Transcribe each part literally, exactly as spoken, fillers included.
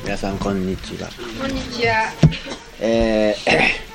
皆さんこんにちは。 こんにちは。 えー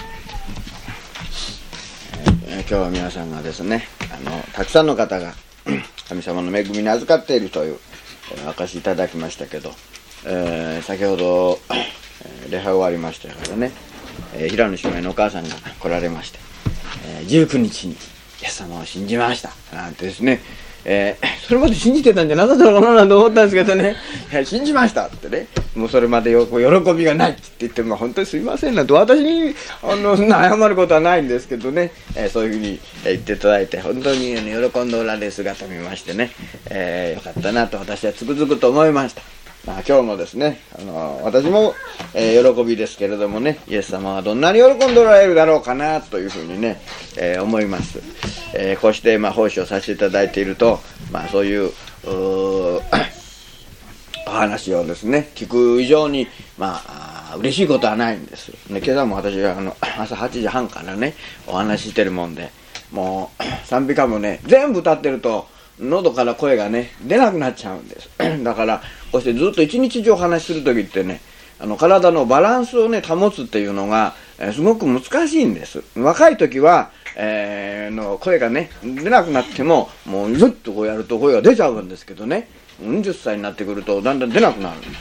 えー、今日は皆さんがですね、あのたくさんの方が神様の恵みに預かっているという証しいただきましたけど、えー、先ほど、えー、礼拝終わりましたからね、えー、平野姉妹のお母さんが来られまして、えー、じゅうくにちにイエス様を信じましたなんてですね、えー、それまで信じてたんじゃなかったのかななんて思ったんですけどね、いや信じましたってね、もうそれまでよこう喜びがないって言っても本当にすいませんなんて、私にあの謝ることはないんですけどね、えー、そういうふうに言っていただいて本当に、ね、喜んでおられる姿を見ましてね、えー、よかったなと私はつくづくと思いました。まあ、今日もですね、あの私も、えー、喜びですけれどもね、イエス様はどんなに喜んでおられるだろうかなというふうにね、えー、思います。えー、こうして、まあ、奉仕をさせていただいていると、まあ、そういう、うーお話をですね聞く以上に、まあ、嬉しいことはないんです、ね、今朝も私はあの朝はちじはんからねお話ししてるもんで、もう賛美歌もね全部歌ってると喉から声がね出なくなっちゃうんですだからこうしてずっと一日中お話しする時ってね、あの体のバランスをね保つっていうのが、えー、すごく難しいんです。若い時は、えー、の声がね出なくなってももうずっとこうやると声が出ちゃうんですけどね、よんじゅっさいになってくるとだんだん出なくなるんです。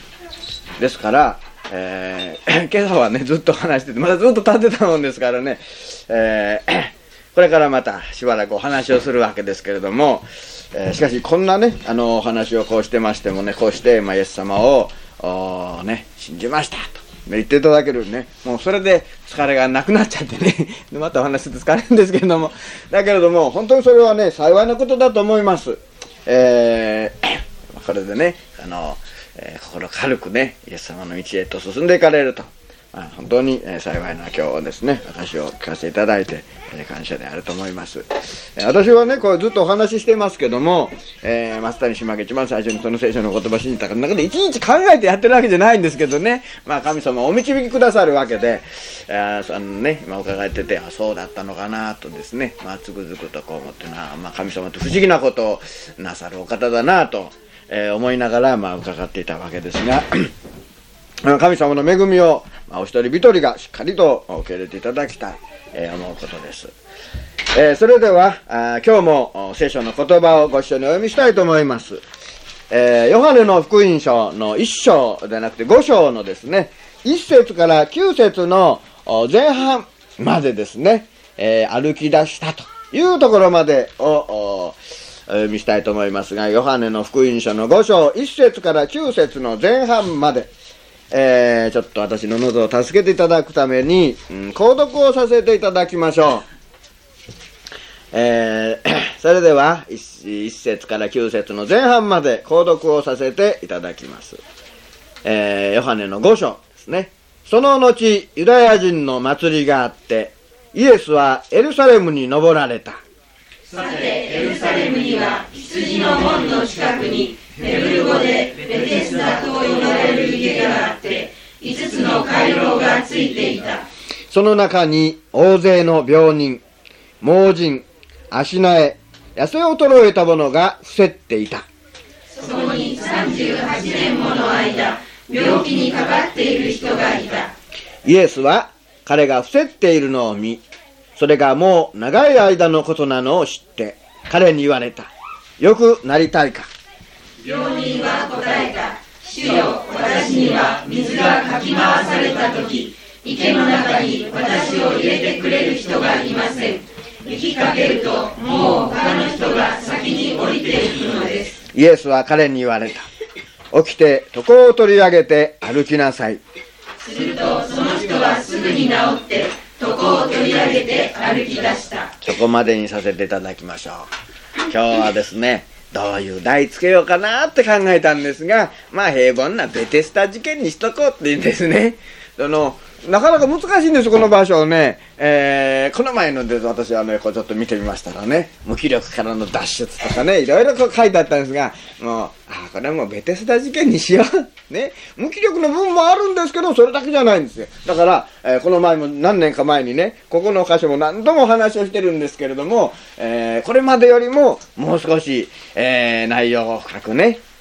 ですから、えー、今朝はねずっと話しててまたずっと立ってたもんですからね、えー、これからまたしばらくお話をするわけですけれども、えー、しかしこんなねあのお話をこうしてましてもね、こうして、まあ、イエス様をね信じましたと言っていただけるね、もうそれで疲れがなくなっちゃってねまたお話すると疲れるんですけれども、だけれども本当にそれはね幸いなことだと思います。えー、これでねあの、えー、心軽くねイエス様の道へと進んでいかれると、まあ、本当に、えー、幸いな今日ですね私を聞かせていただいて、えー、感謝であると思います。えー、私はねこうずっとお話ししてますけども、えー、松谷島が一番最初にその聖書の言葉を信じたから中で一日考えてやってるわけじゃないんですけどね、まあ神様お導きくださるわけで、えー、あのね今伺っててあそうだったのかなとですね、まあつくづくとこう思ってな、まあ、神様って不思議なことをなさるお方だなと、えー、思いながらまあ伺っていたわけですが神様の恵みを、まあ、お一人一人がしっかりと受け入れていただきたい、えー、思うことです。えー、それではあ今日も聖書の言葉をご一緒にお読みしたいと思います。えー、ヨハネの福音書のいっ章でなくてご章のですねいっ節からきゅう節の前半までですね、えー、歩き出したというところまでをお読みしたいと思いますが、ヨハネの福音書のご章いっ節からきゅう節の前半まで、えー、ちょっと私の喉を助けていただくために、うん、購読をさせていただきましょう。えー、それでは 1, いっ節からきゅう節の前半まで購読をさせていただきます。えー、ヨハネのご章ですね。その後ユダヤ人の祭りがあってイエスはエルサレムに登られた。 さてエルサレムには羊の門の近くにヘブル語でベテスダと呼ばれる家があっていつつの回廊がついていた。 その中に大勢の病人、盲人、足苗、痩せ衰えた者が伏せっていた。 そこにさんじゅうはちねんもの間病気にかかっている人がいた。 イエスは彼が伏せっているのを見、それがもう長い間のことなのを知って彼に言われた。よくなりたいか。 病人は答えた。主よ、私には水がかき回されたとき池の中に私を入れてくれる人がいません。行きかけるともう他の人が先に降りていくのです。 イエスは彼に言われた。起きて床を取り上げて歩きなさい。 するとその人はすぐに治って床を取り上げて歩き出した。 そこまでにさせていただきましょう。今日はですねどういう題つけようかなって考えたんですが、まあ平凡なベテスタ事件にしとこうっていうんですね。そのなかなか難しいんですこの場所をね、えー、この前ので私はねこうちょっと見てみましたらね、無気力からの脱出とかねいろいろこう書いてあったんですが、もうあこれはもうベテスダ事件にしようね。無気力の部分もあるんですけどそれだけじゃないんですよ。だから、えー、この前も何年か前にねここの箇所も何度もお話をしてるんですけれども、えー、これまでよりももう少し、えー、内容を深くね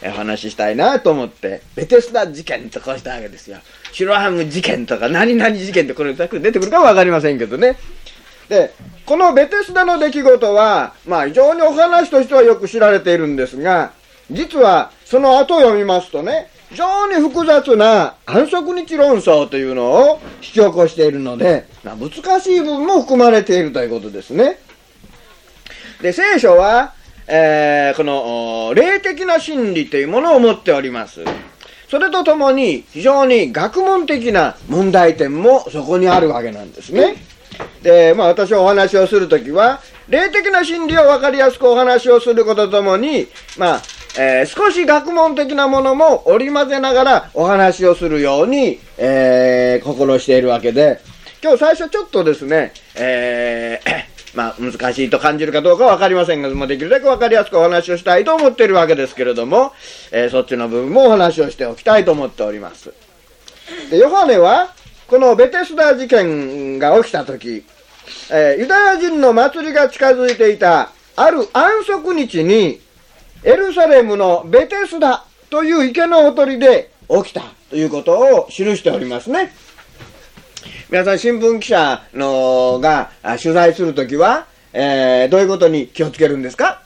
お話ししたいなと思って、ベテスダ事件とこうしたわけですよ。シロハム事件とか何々事件ってこれ出てくるかもわかりませんけどね。で、このベテスダの出来事は、まあ非常にお話としてはよく知られているんですが、実はその後を読みますとね、非常に複雑な安息日論争というのを引き起こしているので、まあ、難しい部分も含まれているということですね。で、聖書は、えー、この霊的な真理というものを持っております。それとともに非常に学問的な問題点もそこにあるわけなんですね。で、まあ私はお話をするときは、霊的な真理を分かりやすくお話をすることとともに、まあ、えー、少し学問的なものも織り交ぜながらお話をするように、えー、心しているわけで、今日最初ちょっとですね、えー、まあ難しいと感じるかどうかは分かりませんが、まあ、できるだけ分かりやすくお話をしたいと思っているわけですけれども、えー、そっちの部分もお話をしておきたいと思っております。で、ヨハネはこのベテスダ事件が起きたとき、えー、ユダヤ人の祭りが近づいていたある安息日に、エルサレムのベテスダという池のほとりで起きたということを記しておりますね。皆さん新聞記者のが取材するときは、えー、どういうことに気をつけるんですか？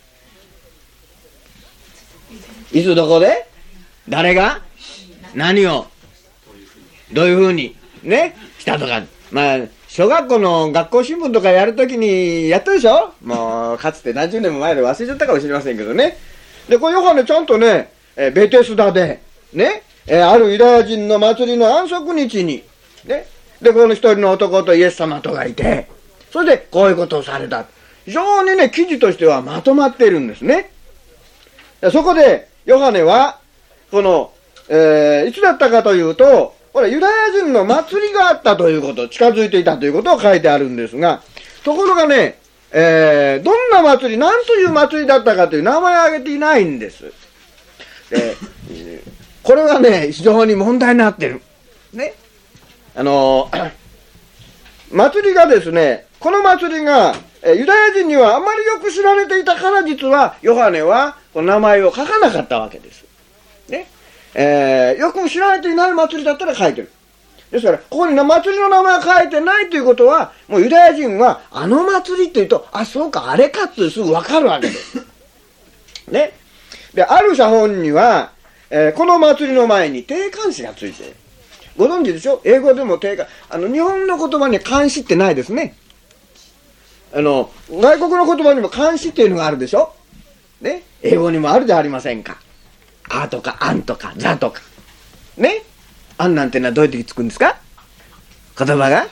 いつどこで誰が何をどういうふうにねしたとか、まあ小学校の学校新聞とかやるときにやったでしょ？もうかつて何十年も前で忘れちゃったかもしれませんけどね。で、これヨハネちゃんとね、えー、ベテスダで、ね、えー、あるユダヤ人の祭りの安息日に、ね、で、この一人の男とイエス様とがいて、それでこういうことをされた。非常にね、記事としてはまとまっているんですね。でそこで、ヨハネは、この、えー、いつだったかというと、これユダヤ人の祭りがあったということ、近づいていたということを書いてあるんですが、ところがね、えー、どんな祭り、何という祭りだったかという名前を挙げていないんです。で、これはね、非常に問題になってる。ね。あのー、祭りがですね、この祭りが、えー、ユダヤ人にはあまりよく知られていたから、実はヨハネはこの名前を書かなかったわけです。ね。えー、よく知られていない祭りだったら書いてる。ですから、ここに祭りの名前が書いてないということは、もうユダヤ人は、あの祭りって言うと、あ、そうか、あれかってすぐわかるわけです。ね。で、ある写本には、えー、この祭りの前に定冠詞がついている。ご存知でしょ？英語でも定冠、あの、日本の言葉には冠詞ってないですね。あの、外国の言葉にも冠詞っていうのがあるでしょ？ね。英語にもあるじゃありませんか。あとか、あんとか、ざとか。ね。あんなんてのはどういう時つくんですか？言葉が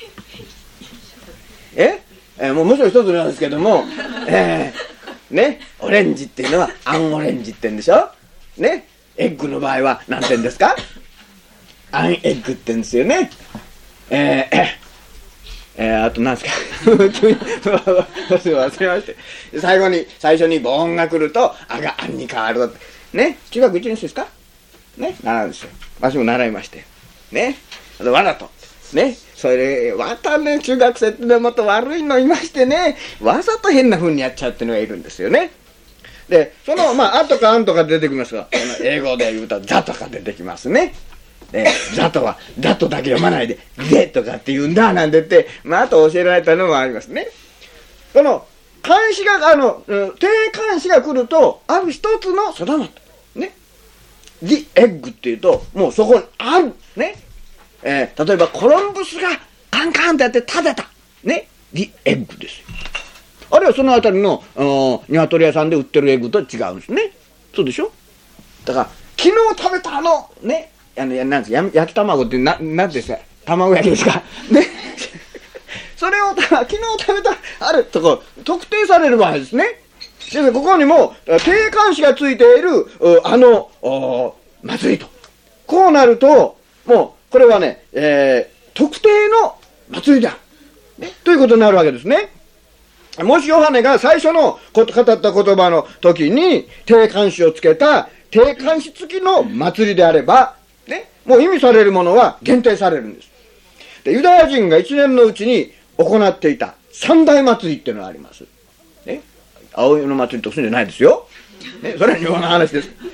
ええー、もうもちろん一つなんですけども、えー、ね、オレンジっていうのはアンオレンジって言うんでしょ？ね、エッグの場合は何て言うんですか？アンエッグって言うんですよね。えー、えー、あと何ですか忘れまして。最後に、最初に母音が来ると、あがあんに変わる。ね、中学いちねん生ですか？ね、習うんですよ。私も習いまして。ね。あと、わざと。ね。それ、またね、中学生ってまた悪いのいましてね、わざと変な風にやっちゃうっていうのがいるんですよね。で、その、まあ、あとかあんとか出てきますが、英語で言うと、ザとか出てきますね。で、ザとは、ザとだけ読まないで、ゼとかって言うんだ、なんて言って、まあ、あと教えられたのもありますね。その、漢詞が、あの、定冠詞が来ると、ある一つの定まった。ね。The egg っていうと、もうそこにある。ね。えー、例えばコロンブスがカンカンってやって食べた。ね。The egg ですよ。あるいはそのあたりの、鶏屋さんで売ってるエッグと違うんですね。そうでしょ？だから、昨日食べたあの、ね。あの、なんですか、焼き卵ってな、なんですか、卵焼きですか。ね。それを、昨日食べた、あるとこ、特定される場合ですね。で、ここにも、定冠詞がついている、あの、祭りと。こうなると、もう、これはね、えー、特定の祭りだ。ね。ということになるわけですね。もしヨハネが最初の語った言葉の時に、定冠詞をつけた、定冠詞付きの祭りであれば、ね、もう意味されるものは限定されるんです。で、ユダヤ人が一年のうちに行っていた三大祭りっていうのがあります。ね。青色の祭りとかそういうんじゃないですよ。ね、それは日本の話です。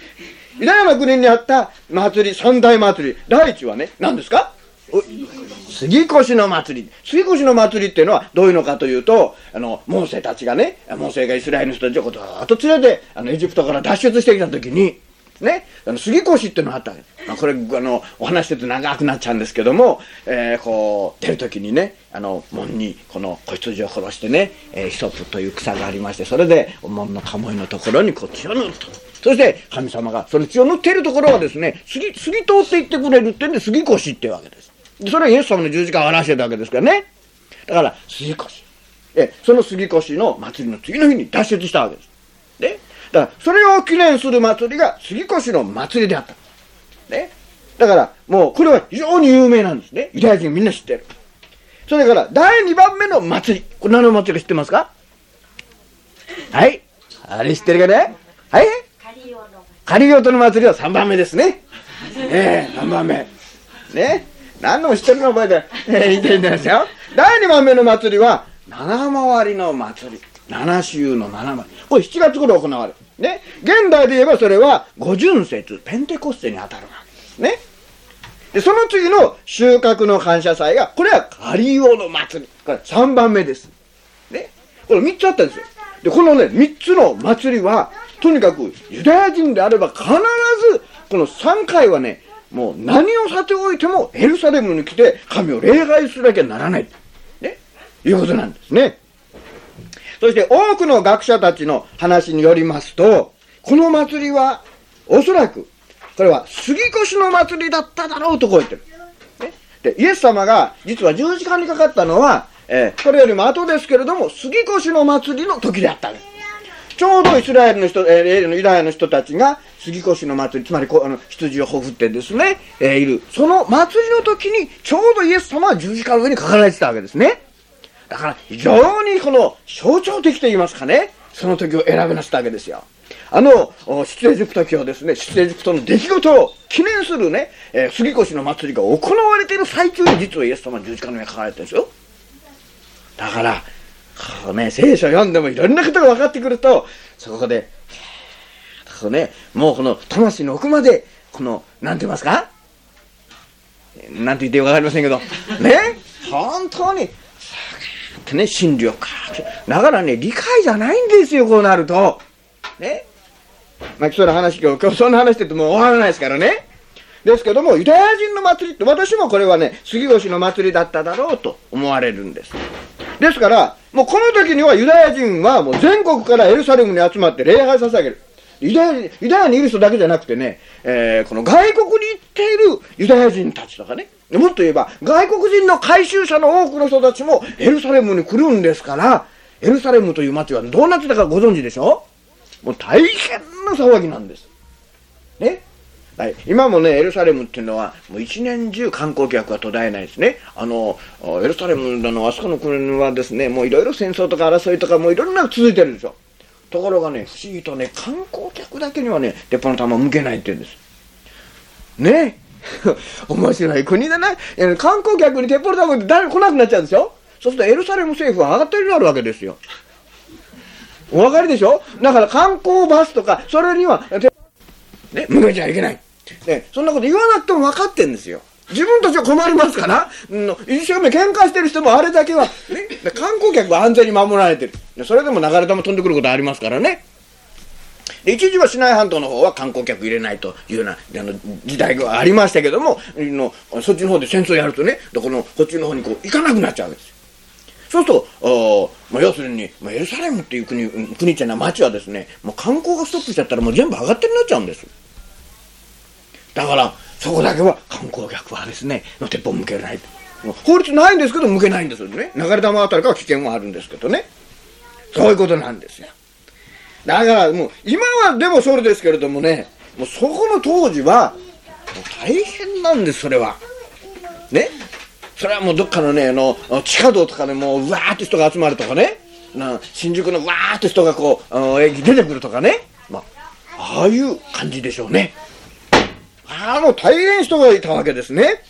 ユダヤの国にあった祭り、三大祭り。第一はね、何ですか？杉越の祭り。杉越の祭りっていうのはどういうのかというと、あの、モーセたちがね、モーセがイスラエルの人たちをずっと連れて、あの、エジプトから脱出してきたときに、ね、あの、杉越っていうのがあったわけです。まあ、これ、あの、お話してて長くなっちゃうんですけども、えー、こう、出るときにね、あの、門に、この子羊を殺してね、えー、ヒソプという草がありまして、それで、門の鴨居のところにこう血を塗ると。そして、神様が、その血を塗っているところはですね、杉、杉通っていってくれるってんで、杉越っていうわけです。それはイエス様の十字架を表してたわけですからね。だから、杉越。え、その杉越の祭りの次の日に脱出したわけです。ね。だから、それを記念する祭りが杉越の祭りであった。ね。だから、もう、これは非常に有名なんですね。ユダヤ人みんな知ってる。それから、だいにばんめの祭り。これ何の祭りか知ってますか？はい。あれ知ってるかね？はい。カリオトの祭りはさんばんめですね。ええ、さんばんめ。ね。何のも知ってるの覚えて、えー、言ってるんですよ。だいにばんめの祭りは、七回りの祭り。七週の七回り。これしちがつ頃行われる。ね。現代で言えばそれは、五巡節、ペンテコステに当たるわけですね。で、その次の収穫の感謝祭が、これはカリオの祭り。これさんばんめです。ね。これみっつあったんですよ。で、このね、みっつの祭りは、とにかくユダヤ人であれば必ず、このさんかいはね、もう何をさておいてもエルサレムに来て神を礼拝するだけにならない。ね。いうことなんですね。そして多くの学者たちの話によりますと、この祭りはおそらく、これは杉越の祭りだっただろうとこう言ってる。ね。で、イエス様が実は十字架にかかったのは、えー、これよりも後ですけれども、杉越の祭りの時であったんです。ちょうどイスラエルの人、えー、ユダヤの人たちが杉越の祭り、つまりこあの羊をほふってですね、えー、いる。その祭りの時に、ちょうどイエス様は十字架の上にかかられてたわけですね。だから、非常にこの象徴的と言いますかね、その時を選びなしたわけですよ。あの、出エジプト記をですね、出エジプトの出来事を記念するね、えー、杉越の祭りが行われている最中に、実はイエス様は十字架の上にかかられてるんですよ。だから、こうね、聖書を読んでもいろんなことが分かってくると、そこで、こうね、もうこの魂の奥まで、この、なんて言いますか？なんて言ってよく分かりませんけど、ね、本当に、ってね、真理をかーって、だからね、理解じゃないんですよ、こうなると。ね。まあ、基礎の話、今日、今日そんな話してても終わらないですからね。ですけども、ユダヤ人の祭りって、私もこれはね、杉越の祭りだっただろうと思われるんです。ですから、もうこの時にはユダヤ人はもう全国からエルサレムに集まって礼拝捧げる。ユダヤ、ユダヤにいる人だけじゃなくてね、えー、この外国に行っているユダヤ人たちとかね、もっと言えば外国人の改宗者の多くの人たちもエルサレムに来るんですから、エルサレムという町はどうなってたかご存知でしょ？もう大変な騒ぎなんです。ね。はい、今もね、エルサレムっていうのは、もう一年中観光客が途絶えないですね。あの、エルサレムのあそこの国はですね、もういろいろ戦争とか争いとか、もういろんなの続いてるんですよ。ところがね、不思議とね、観光客だけにはね、鉄砲の弾を向けないって言うんです。ね面白い国だな。観光客に鉄砲の弾って誰も来なくなっちゃうんですよ。そうするとエルサレム政府は上がったりになるわけですよ。お分かりでしょ？だから観光バスとか、それには、ね、向けちゃいけない。ね、そんなこと言わなくても分かってんですよ。自分たちは困りますから、うん、一生懸命喧嘩してる人もあれだけは、ね、観光客は安全に守られてる。それでも流れ弾飛んでくることありますからね。で一時はシナイ半島の方は観光客入れないというようなあの時代がありましたけども、のそっちの方で戦争やるとね、このこっちの方にこう行かなくなっちゃうわけですよ。そうすると、まあ、要するに、まあ、エルサレムっていう国、国っていうのは町はですね、もう観光がストップしちゃったらもう全部上がってになっちゃうんです。だから、そこだけは観光客はですね、の鉄砲向けない。法律ないんですけど向けないんですよね。流れ弾あたりから危険はあるんですけどね。そういうことなんですよ。だからもう、今はでもそれですけれどもね、もうそこの当時は、もう大変なんです、それは。ね。それはもうどっかのね、あの、地下道とかでもう、うわーって人が集まるとかね。な新宿のわーって人がこう、あの駅出てくるとかね。まあ、ああいう感じでしょうね。ああ、もう大変人がいたわけですね。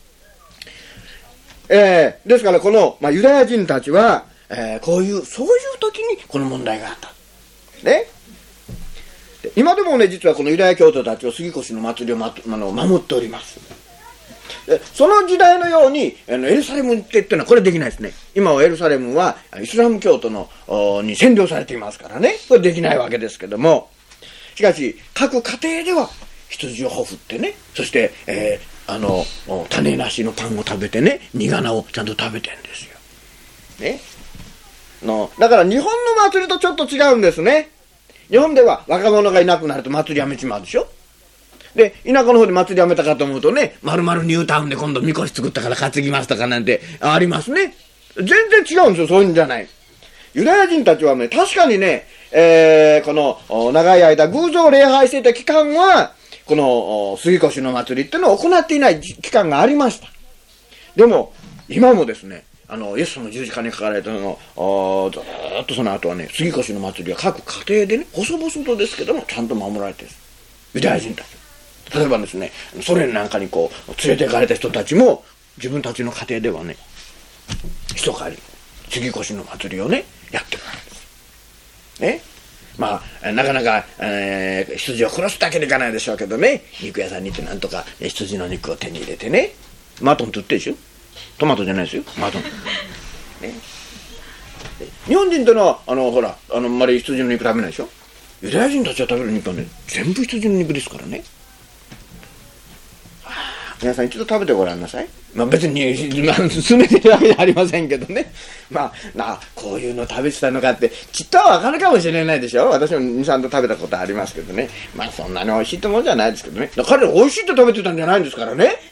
えー、ですからこの、まあ、ユダヤ人たちは、えー、こういう、そういう時にこの問題があった。ね。で今でもね、実はこのユダヤ教徒たちを杉越の祭りを、ま、あの守っております。その時代のようにあのエルサレムって言ってのはこれできないですね。今はエルサレムはイスラム教徒のに占領されていますからね、これできないわけですけども、しかし各家庭では羊をほふってね、そして、えー、あの種なしのパンを食べてね、苦菜をちゃんと食べてんですよ、ね、のだから日本の祭りとちょっと違うんですね。日本では若者がいなくなると祭りやめちまうでしょ。で、田舎の方で祭りやめたかと思うとね、まるまるニュータウンで今度みこし作ったから担ぎますとかなんてありますね。全然違うんですよ、そういうんじゃない。ユダヤ人たちはね、確かにね、えー、この長い間偶像を礼拝していた期間は、この杉越の祭りっていうのを行っていない期間がありました。でも、今もですね、あの、イエス様の十字架に書かれたのを、ずーっとその後はね、杉越の祭りは各家庭でね、細々とですけども、ちゃんと守られてるんです。ユダヤ人たち。例えばですね、ソ連なんかにこう連れて行かれた人たちも自分たちの家庭ではね、一狩り杉越の祭りをねやってるわけですね。まあなかなか、えー、羊を殺すだけでいかないでしょうけどね、肉屋さんに行ってなんとか羊の肉を手に入れてね、マトンって言ってるでしょ。トマトじゃないですよ、マトン、ね、日本人というのはあのほらあのあんまり羊の肉食べないでしょ。ユダヤ人たちが食べる肉はね、全部羊の肉ですからね。皆さん一度食べてごらんなさい。まあ別に、まあ、勧めてるわけじゃありませんけどね。まあ、なこういうの食べてたのかってきっとは分かるかもしれないでしょ。私もに、さんど食べたことありますけどね。まあそんなに美味しいってもんじゃないですけどね。彼ら美味しいって食べてたんじゃないんですからね。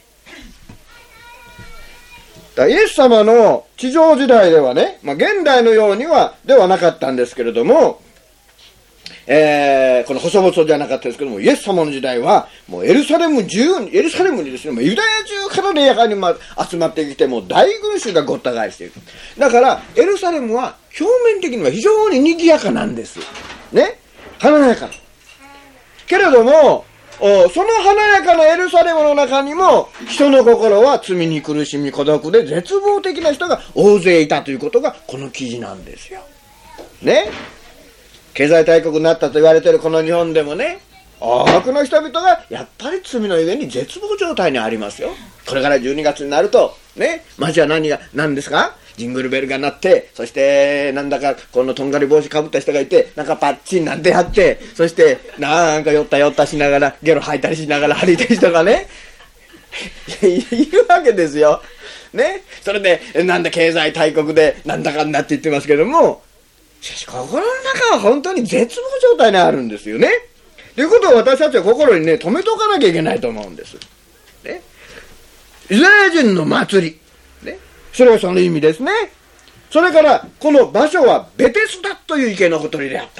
だイエス様の地上時代ではね、まあ現代のようにはではなかったんですけれども、えー、この細々じゃなかったですけども、イエス様の時代はもうエルサレム中エルサレムにですね、もうユダヤ中から礼拝に、ま、集まってきて、もう大群衆がごった返している。だからエルサレムは表面的には非常に賑やかなんですね、華やかなけれども、その華やかなエルサレムの中にも人の心は罪に苦しみ孤独で絶望的な人が大勢いたということがこの記事なんですよね。経済大国になったと言われているこの日本でもね、多くの人々がやっぱり罪のゆえに絶望状態にありますよ。これからじゅうにがつになるとね、街は何が何ですか、ジングルベルが鳴って、そしてなんだかこのとんがり帽子かぶった人がいて、なんかパッチンなんてやって、そしてなんか寄った寄ったしながらゲロ吐いたりしながら歩いてる人がねいるわけですよね。それでなんだ経済大国でなんだかんだって言ってますけども、しかし心の中は本当に絶望状態にあるんですよね。ということを私たちは心にね止めておかなきゃいけないと思うんです、ね、イスラエル人の祭り、ね、それはその意味ですね。それからこの場所はベテスダという池のほとりであった、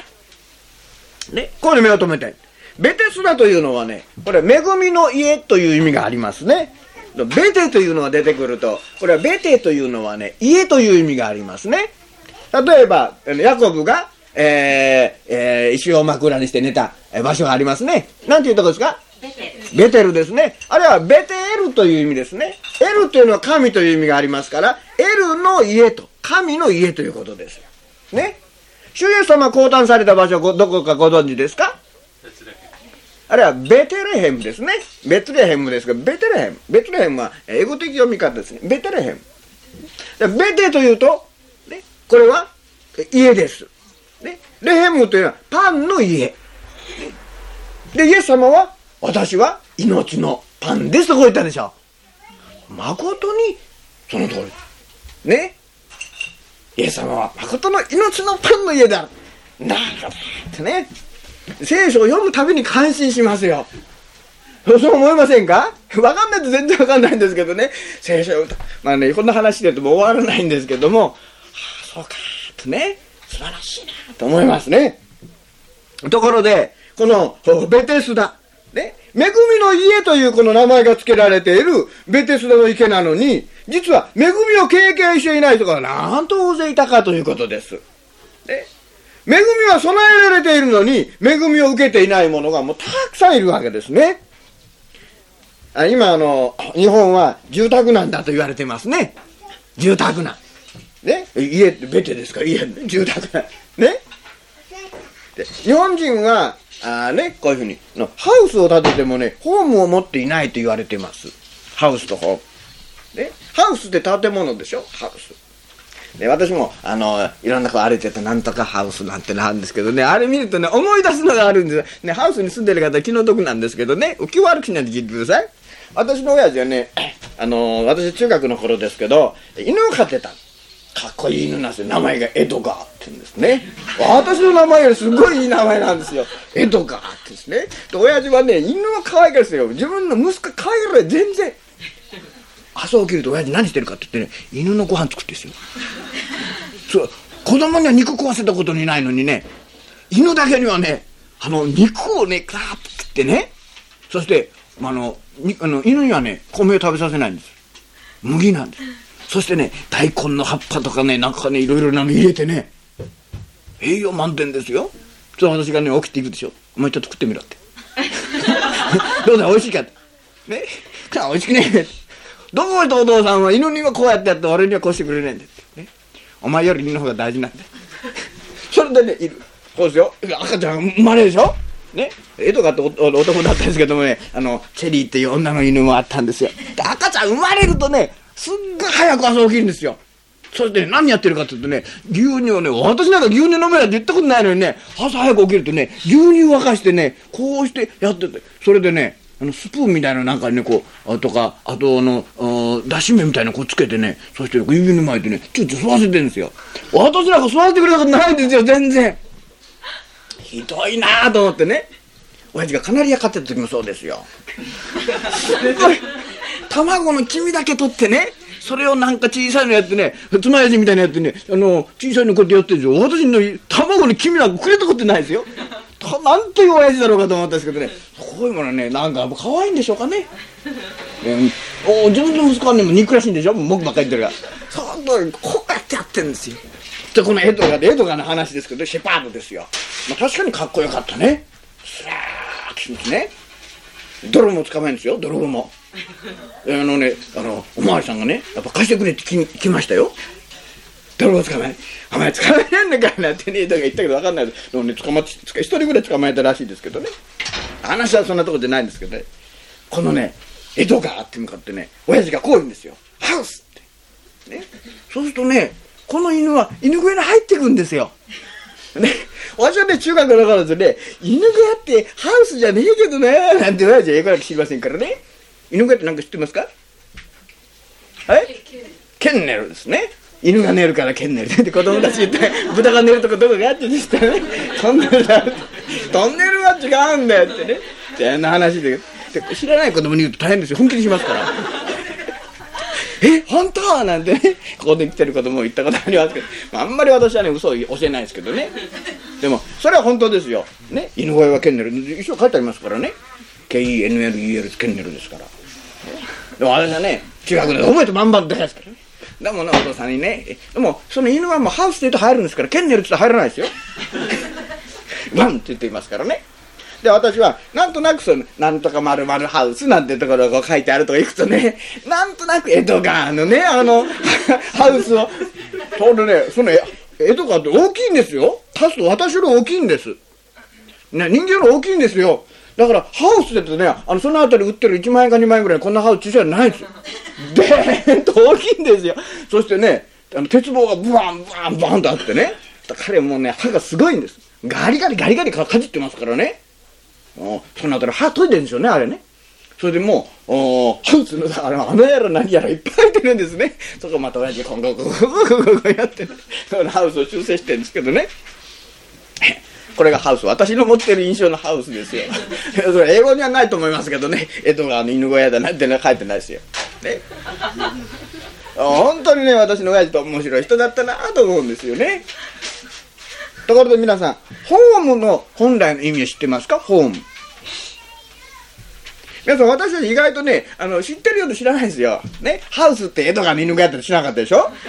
ね、ここで目を留めたい。ベテスダというのはね、これ恵みの家という意味がありますね。ベテというのが出てくると、これはベテというのはね、家という意味がありますね。例えばヤコブが、えーえー、石を枕にして寝た場所がありますね。なんていうとこですか？ベテル。ベテルですね。あれはベテエルという意味ですね。エルというのは神という意味がありますから、エルの家と神の家ということですよね。主イエス様が降誕された場所どこかご存知ですか？あれはベテレヘムですね。ベツレヘムですが、ベテレヘムベツレヘムは英語的読み方ですね。ベテレヘムベテというとこれは家です、ね、レヘムというのはパンの家で、イエス様は私は命のパンですとこう言ったでしょ。誠にその通りね。イエス様は誠の命のパンの家である。なるほどってね、聖書を読むたびに感心しますよ。そう思いませんか？わかんないと全然わかんないんですけどね、聖書を読むと、まあね、こんな話でとも終わらないんですけども、そうかーとね、素晴らしいなと思いますね。ところでこのベテスダ、ね、恵みの家というこの名前が付けられているベテスダの池なのに、実は恵みを経験していない人がなんと大勢いたかということです、ね、恵みは備えられているのに恵みを受けていない者がもうたくさんいるわけですね。あ今あの日本は住宅難だと言われてますね。住宅難ね、家ってベテですから、家住宅なんね。で日本人はあね、こういうふうにのハウスを建ててもね、ホームを持っていないと言われています。ハウスとホーム。ね、ハウスって建物でしょ、ハウス。で、私も、あの、いろんな子歩いてて、なんとかハウスなんてのあるんですけどね、あれ見るとね、思い出すのがあるんですよ。ね、ハウスに住んでる方は気の毒なんですけどね、気悪くしないで聞いてください。私の親父はね、あの、私中学の頃ですけど、犬を飼ってた。かっこいい犬なんですよ。名前がエドガーって言うんですね。私の名前よりすごいいい名前なんですよ。エドガーってですね。で、親父はね、犬を可愛がるんですよ。自分の息子可愛がる全然。朝起きると親父何してるかって言ってね、犬のご飯作ってるんですよ。そう、子供には肉食わせたことにないのにね、犬だけにはね、あの、肉をね、ガーッと切ってね、そして、あの、にあの犬にはね、米を食べさせないんです。麦なんです。そしてね、大根の葉っぱとかね、なんかね、いろいろなの入れてね、栄養満点ですよ。そう、私がね、起きていくでしょ。お前ちょっと食ってみろって。どうだ、美味しいかって。ね、美味しくねえ。どこへとお父さんは犬にはこうやってやって俺にはこうしてくれないんだって、ね、お前より犬の方が大事なんだ。それでね、いるこうですよ、赤ちゃん生まれるでしょね、エドガって男だったんですけどもね、あのチェリーっていう女の犬もあったんですよ。で、赤ちゃん生まれるとね、すっごい早く朝起きるんですよ。そして、ね、何やってるかって言うとね、牛乳をね、私なんか牛乳飲めないって言ったことないのにね、朝早く起きるとね、牛乳沸かしてね、こうしてやってて、それでね、あのスプーンみたいななんかね、こう、あとか、あとあの、あだし麺みたいなのこうつけてね、そして指に巻いてね、ちょっと吸わせてるんですよ。私なんか吸わせてくれたことないんですよ、全然。ひどいなぁと思ってね。親父がカナリア飼ってた時もそうですよ。卵の黄身だけ取ってね、それをなんか小さいのやってね、つまようじみたいなやってね、あの、小さいのこうやってやってるんですよ。私の卵の黄身なんかくれたことないですよ。なんという親父だろうかと思ったんですけどね、こういうものはね、なんか可愛いんでしょうかね。ね、お自分の息子はね、もう憎らしいんでしょ、僕ばっかり言ってるから。そうこうやってやってるんですよ。で、このエドガーで、エドガーの話ですけど、シェパードですよ。まあ、確かにかっこよかったね。スラーッとしますね。泥も捕まえるんですよ、泥も。あのね、あの、おまわりさんがね、やっぱ貸してくれって来来ましたよ。泥を捕まえ、お前捕まえらんのかいなってね、とか言ったけど分かんないです。でもね、捕まって、一人ぐらい捕まえたらしいですけどね。話はそんなとこじゃないんですけどね。このね、エドガーって向かってね、親父がこう言うんですよ。ハウスって。ね。そうするとね、この犬は犬小屋に入ってくんですよ。ね。私はね、中学だからですね、犬小屋ってハウスじゃねえけどね、なんて親父は英語だけ知りませんからね。犬小屋って何か知ってますか？はい？ケンネルですね。犬が寝るからケンネルで子供たち言って豚が寝るとこどこがあってでしたらね、トンネルだトンネルは違うんだよってね、そんな話で、で知らない子供に言うと大変ですよ、本気にしますからえ、本当なんてね、ここで来てる子供も言ったことありますけど、まあ、あんまり私はね、嘘を教えないですけどね。でもそれは本当ですよね。犬小屋はケンネル、一応書いてありますからね、 ケーイーエヌエルイーエル ケンネルですから。でも私はね、中学で覚えてバンバン出ですからね。でもね、お父さんにね、でもその犬はもうハウスで言うと入るんですから、ケンネルって言うと入らないですよワンって言っていますからね。で、私はなんとなくそのなんとか丸々ハウスなんてところが書いてあるとか行くとね、なんとなくエドガーのね、あのハウスをちょうどね、そのエドガーって大きいんですよ。足すと私より大きいんですね、人間より大きいんですよ。だからハウスでってね、あのそのあたり売ってるいちまんえんかにまんえんぐらいこんなハウス小さいのないですよ。でーんと大きいんですよ。そしてね、あの鉄棒がブワンブワンブワンとあってね、彼もね、歯がすごいんです。ガリガリガリガリかじってますからね。おそのあたり歯研いでるんですよね、あれね。それでもうおハウスのあのあのやら何やらいっぱい入ってるんですね。そこまた親父がこんこんこんこんこんやってね、そのハウスを修正してるんですけどね。これがハウス、私の持ってる印象のハウスですよそれ英語にはないと思いますけどね、エドガーの犬小屋だなんてのは書いてないですよ、ね、本当にね、私の親父と面白い人だったなと思うんですよね。ところで皆さん、ホームの本来の意味を知ってますか？ホーム。皆さん、私たち意外とね、あの知ってるようで知らないんですよ、ね、ハウスってエドガーの犬小屋って知らなかったでしょ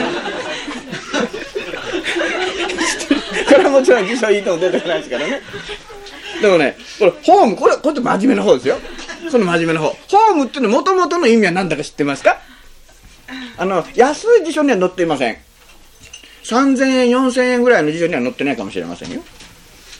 これはもちろん辞書いいとも出てこないですからね。でもね、これホーム、これこれって真面目な方ですよ。その真面目な方。ホームっていうのもともとの意味は何だか知ってますか？あの安い辞書には載っていません。さんぜんえんよんせんえんぐらいの辞書には載ってないかもしれませんよ。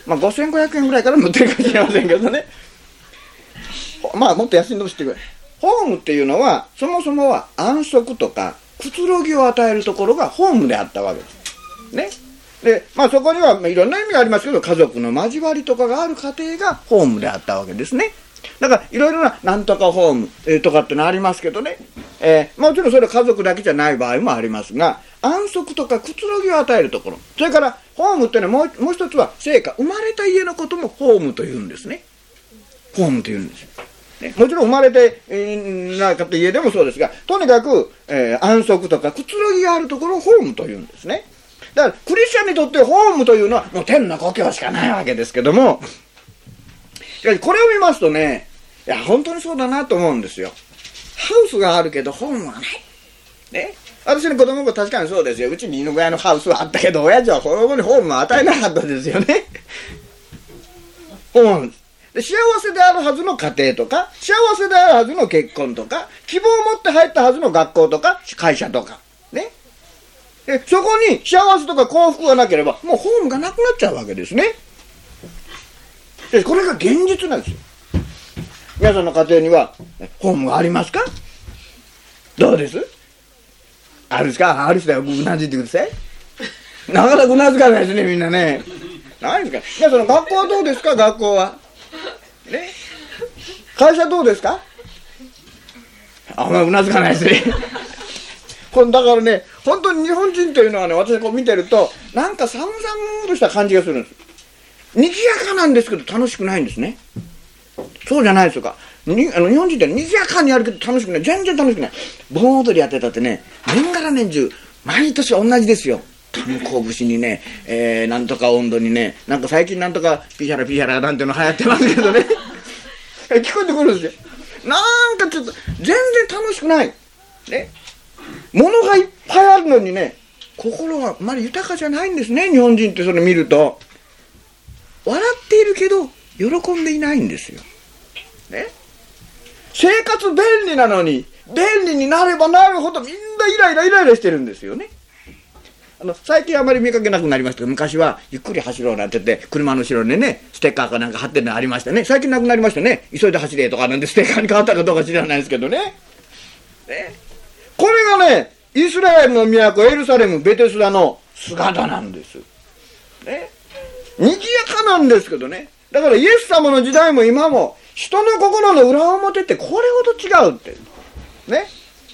まあごせんごひゃくえんぐらいから塗ってるかもしれませんけどね。まあもっと安いのしてくれ。ホームっていうのはそもそもは安息とかくつろぎを与えるところがホームであったわけですね。でまあそこにはいろんな意味がありますけど、家族の交わりとかがある家庭がホームであったわけですね。だからいろいろななんとかホーム、えー、とかってのありますけどね、えー、もちろんそれは家族だけじゃない場合もありますが、安息とかくつろぎを与えるところ、それからホームっていうのはもう、もう一つは生家、生まれた家のこともホームというんですね。ホームというんですよ。ね、もちろん生まれて、えー、なかった家でもそうですが、とにかく、えー、安息とかくつろぎがあるところをホームというんですね。だからクリスチャンにとってホームというのはもう天の故郷しかないわけですけども、しかしこれを見ますとね、いや本当にそうだなと思うんですよ。ハウスがあるけどホームはない。ね、私の子供も確かにそうですよ。うちに犬小屋のハウスはあったけど、親父は子供にホームを与えなかったですよね。ホームで幸せであるはずの家庭とか、幸せであるはずの結婚とか、希望を持って入ったはずの学校とか会社とかね。でそこに幸せとか幸福がなければもうホームがなくなっちゃうわけですね。でこれが現実なんですよ。皆さんの家庭にはホームがありますか？どうです？あるですか？ある人はうなずいてください。なかなかうなずかないですね、みんなね。何ですか？皆さんの学校はどうですか？学校はね。会社どうですか？あんまりうなずかないですね。これだからね、本当に日本人というのはね、私こう見てるとなんか寒々とした感じがするんです。賑やかなんですけど楽しくないんですね。そうじゃないですか。にあの日本人って賑やかにやるけど楽しくない。全然楽しくない。盆踊りやってたってね、年がら年中毎年同じですよ。炭鉱節にね、えー、なんとか温度にね、なんか最近なんとかピシャラピシャラなんていうの流行ってますけどね聞こえてくるんですよ。なんかちょっと全然楽しくないね。物がいっぱいあるのにね、心があまり豊かじゃないんですね。日本人ってそれ見ると笑っているけど喜んでいないんですよ、ね、生活便利なのに便利になればなるほどみんなイライライライラしてるんですよね。あの最近あまり見かけなくなりましたけど、昔はゆっくり走ろうなんて言って車の後ろにねステッカーかなんか貼ってるのありましたね。最近なくなりましたね。急いで走れとかなんでステッカーに変わったかどうか知らないですけどね。ね、これがねイスラエルの都エルサレムベテスダの姿なんです、ね、賑やかなんですけどね。だからイエス様の時代も今も人の心の裏表ってこれほど違うってね、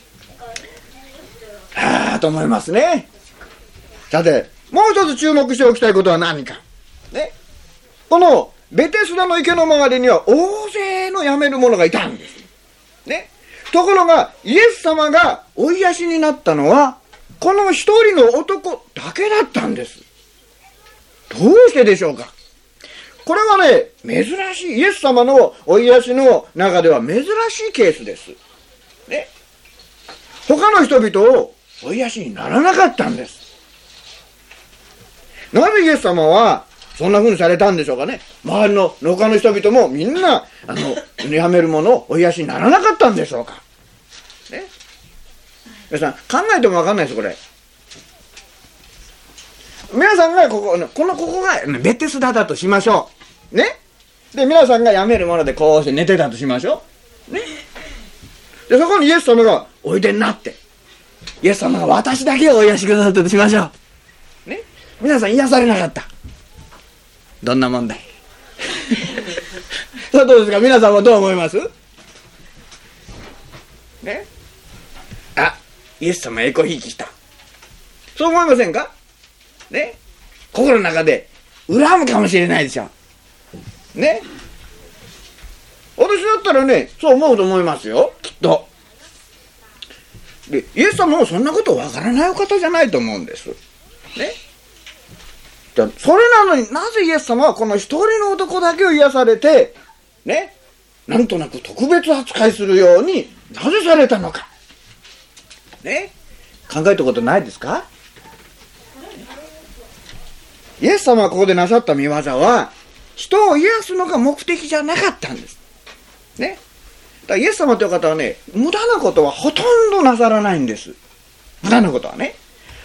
はあと思いますね。さてもう一つ注目しておきたいことは何かね、このベテスダの池の周りには大勢の辞める者がいたんですね。ところがイエス様がお癒しになったのはこの一人の男だけだったんです。どうしてでしょうか。これはね珍しい、イエス様のお癒しの中では珍しいケースですね。他の人々をお癒しにならなかったんです。なぜイエス様はそんな風にされたんでしょうかね。周りの他の人々もみんなあのやめるものをお癒しにならなかったんでしょうかね。皆さん考えても分かんないですこれ。皆さんがこここのここがベテスダだとしましょうね。で皆さんがやめるものでこうして寝てたとしましょうね。でそこにイエス様がおいでになってイエス様が私だけをお癒しくださったとしましょうね。皆さん癒されなかった。どんな問題さあどうですか、皆さんはどう思いますね。あ、イエス様エコひいきした、そう思いませんかね。心の中で恨むかもしれないでしょね。私だったらねそう思うと思いますよ、きっと。でイエス様もそんなことわからないお方じゃないと思うんですね。じゃそれなのになぜイエス様はこの一人の男だけを癒されてね、なんとなく特別扱いするようになぜされたのかね。考えたことないですか。イエス様はここでなさった見業は人を癒すのが目的じゃなかったんですね。だからイエス様という方はね無駄なことはほとんどなさらないんです。無駄なことはね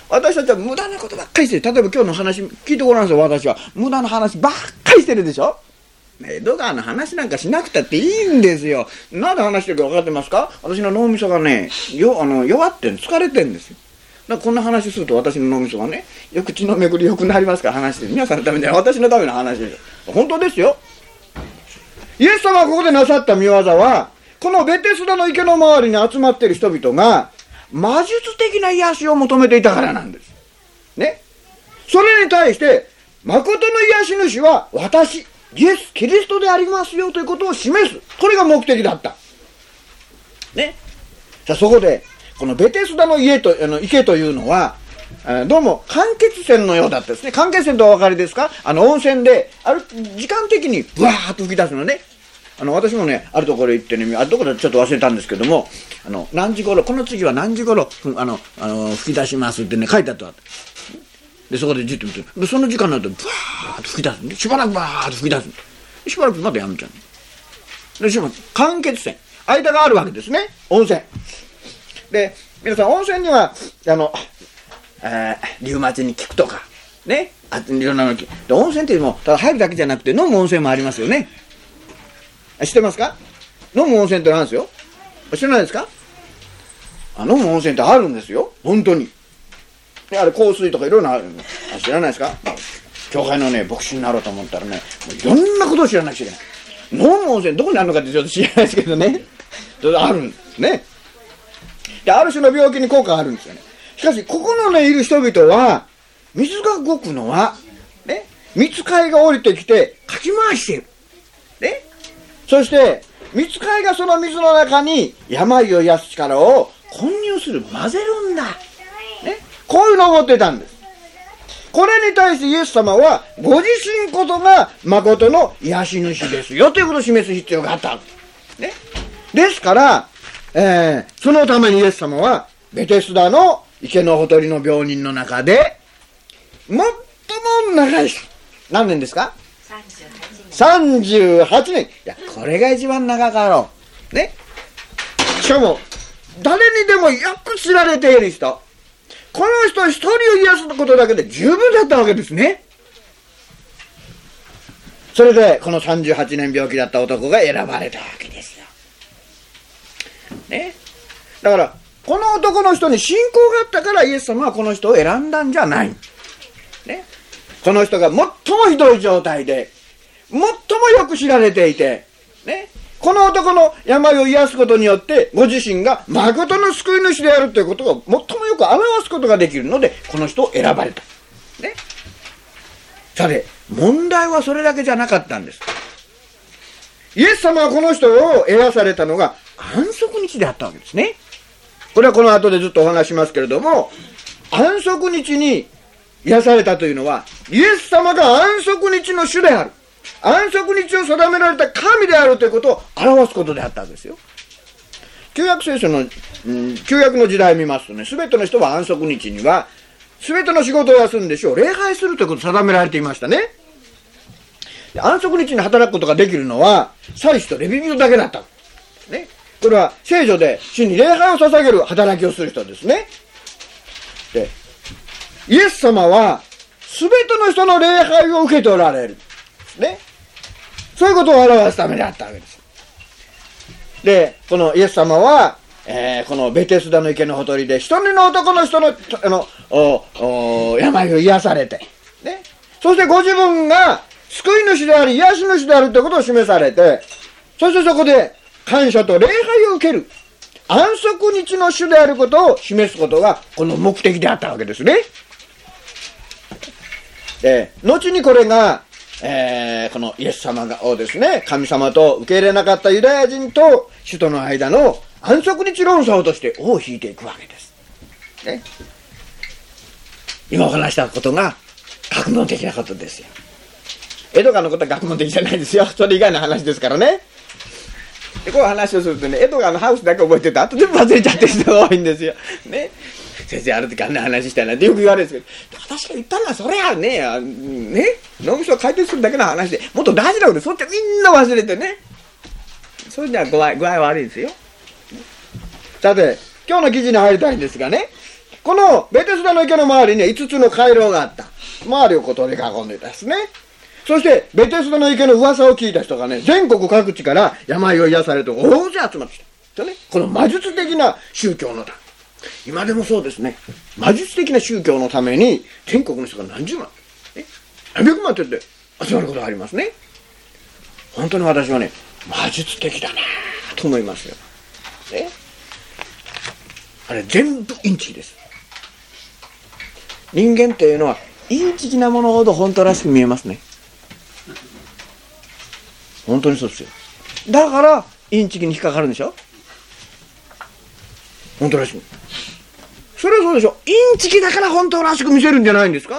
私たちは無駄なことばっかりしてる。例えば今日の話聞いてごらんなさい。私は無駄な話ばっかりしてるでしょ。江戸川の話なんかしなくたっていいんですよ。なんで話してるか分かってますか？私の脳みそがね、よあの弱ってん、疲れてんですよ。だからこんな話すると私の脳みそがね、よく血の巡り良くなりますから話してる。皆さんのためには私のための話ですよ。本当ですよ。イエス様がここでなさった見業は、このベテスダの池の周りに集まっている人々が魔術的な癒しを求めていたからなんです。ね。それに対して、誠の癒し主は私、イエス・キリストでありますよということを示す。これが目的だった。ね。さあそこで、このベテスダの家と、あの池というのは、どうも間欠泉のようだったですね。間欠泉とお分かりですか？あの温泉で、ある時間的にブワーッと吹き出すのね。あの私もね、あるところ行ってね、あるところちょっと忘れたんですけども、あの何時頃、この次は何時頃、あの、あの吹き出しますってね、書いてあった。で、そこでじっと見て、でその時間になると、ブワーッと吹き出すんで、しばらくバーッと吹き出すんで、しばらくまたやめちゃう。で、しばらく間欠泉、間があるわけですね、温泉。で、皆さん温泉には、あの、えー、リウマチに効くとか、ね、あいろんなので、温泉っていうのも、ただ入るだけじゃなくて、飲む温泉もありますよね。知ってますか？飲む温泉ってなんですよ。知らないですか？あ、飲む温泉ってあるんですよ。本当に。で、あれ香水とかいろいろあるの。あ、知らないですか？教会のね、牧師になろうと思ったらね、いろんなことを知らなくちゃいけない。飲む温泉どこにあるのかってちょっと知らないですけどね。それあるんですね。で、ある種の病気に効果があるんですよね。しかし、ここのね、いる人々は、水が動くのは、ね、蜜貝が降りてきて、かき回している。ね。そして、蜜貝がその水の中に病を癒す力を混入する、混ぜるんだ。ね。こういうのを持ってたんです。これに対してイエス様は、ご自身こそが誠の癒し主ですよ、ということを示す必要があった。ね。ですから、えー、そのためにイエス様は、ベテスダの池のほとりの病人の中で、最も長い人。何年ですか？さんじゅうはちねん。いや、これが一番長かろう。ね。しかも、誰にでもよく知られている人。この人一人を癒すことだけで十分だったわけですね。それで、このさんじゅうはちねん病気だった男が選ばれたわけですよ。ね。だから、この男の人に信仰があったからイエス様はこの人を選んだんじゃない。ね。この人が最もひどい状態で、最もよく知られていて、ね。この男の病を癒すことによって、ご自身が誠の救い主であるということを最もよく表すことができるので、この人を選ばれた。ね。さて、問題はそれだけじゃなかったんです。イエス様はこの人を癒されたのが安息日であったわけですね。これはこの後でずっとお話しますけれども、安息日に癒されたというのは、イエス様が安息日の主である。安息日を定められた神であるということを表すことであったんですよ。旧約聖書の、うん、旧約の時代を見ますとね、すべての人は安息日には、すべての仕事を休んで主を礼拝するということを定められていましたね。安息日に働くことができるのは、祭司とレビ人だけだった。ね。これは聖女で主に礼拝を捧げる働きをする人ですね。で、イエス様は、すべての人の礼拝を受けておられる。ね。そういうことを表すためであったわけです。で、このイエス様は、えー、このベテスダの池のほとりで、一人の男の人の、あの、おお病を癒されて、ね。そしてご自分が救い主であり、癒し主であるということを示されて、そしてそこで感謝と礼拝を受ける。安息日の主であることを示すことが、この目的であったわけですね。で、後にこれが、えー、このイエス様がをですね、神様と受け入れなかったユダヤ人と首都の間の安息日論争として尾を引いていくわけです。ね。今お話したことが学問的なことですよ。江戸川のことは学問的じゃないですよ。それ以外の話ですからね。でこういう話をするとね、江戸川のハウスだけ覚えてると、あと全部忘れちゃってる人が多いんですよ。ね。先生、ある時あんな話したいなってよく言われるんですけど、私が言ったのはそれはね、あね、脳みそを回転するだけの話で、もっと大事なことで、そっちはみんな忘れてね。それじゃ具合、具合悪いですよ。さて、今日の記事に入りたいんですがね、 このベテスダの池の周りにいつつの回廊があった。周りをこう取り囲んでいたですね。そしてベテスダの池の噂を聞いた人がね、全国各地から病を癒されて大勢集まってきた。ね、この魔術的な宗教のため、今でもそうですね、魔術的な宗教のために全国の人が何十万、ね、何百万って言って集まることがありますね。本当に私はね、魔術的だなと思いますよ。ね、あれ全部インチキです。人間っていうのはインチキなものほど本当らしく見えますね。本当にそうですよ。だからインチキに引っかかるんでしょ。本当らしく。それはそうでしょ。インチキだから本当らしく見せるんじゃないんですか。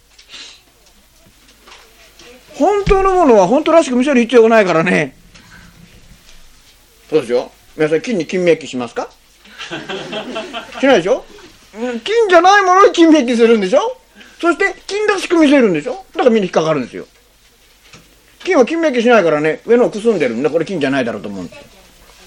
本当のものは本当らしく見せる必要がないからね。そうでしょ。皆さん金に金メッキしますか。しないでしょ。金じゃないものに金メッキするんでしょ。そして金らしく見せるんでしょ。だからみんな引っかかるんですよ。金は金メッキしないからね、上のをくすんでるんで、これ金じゃないだろうと思うんですよ。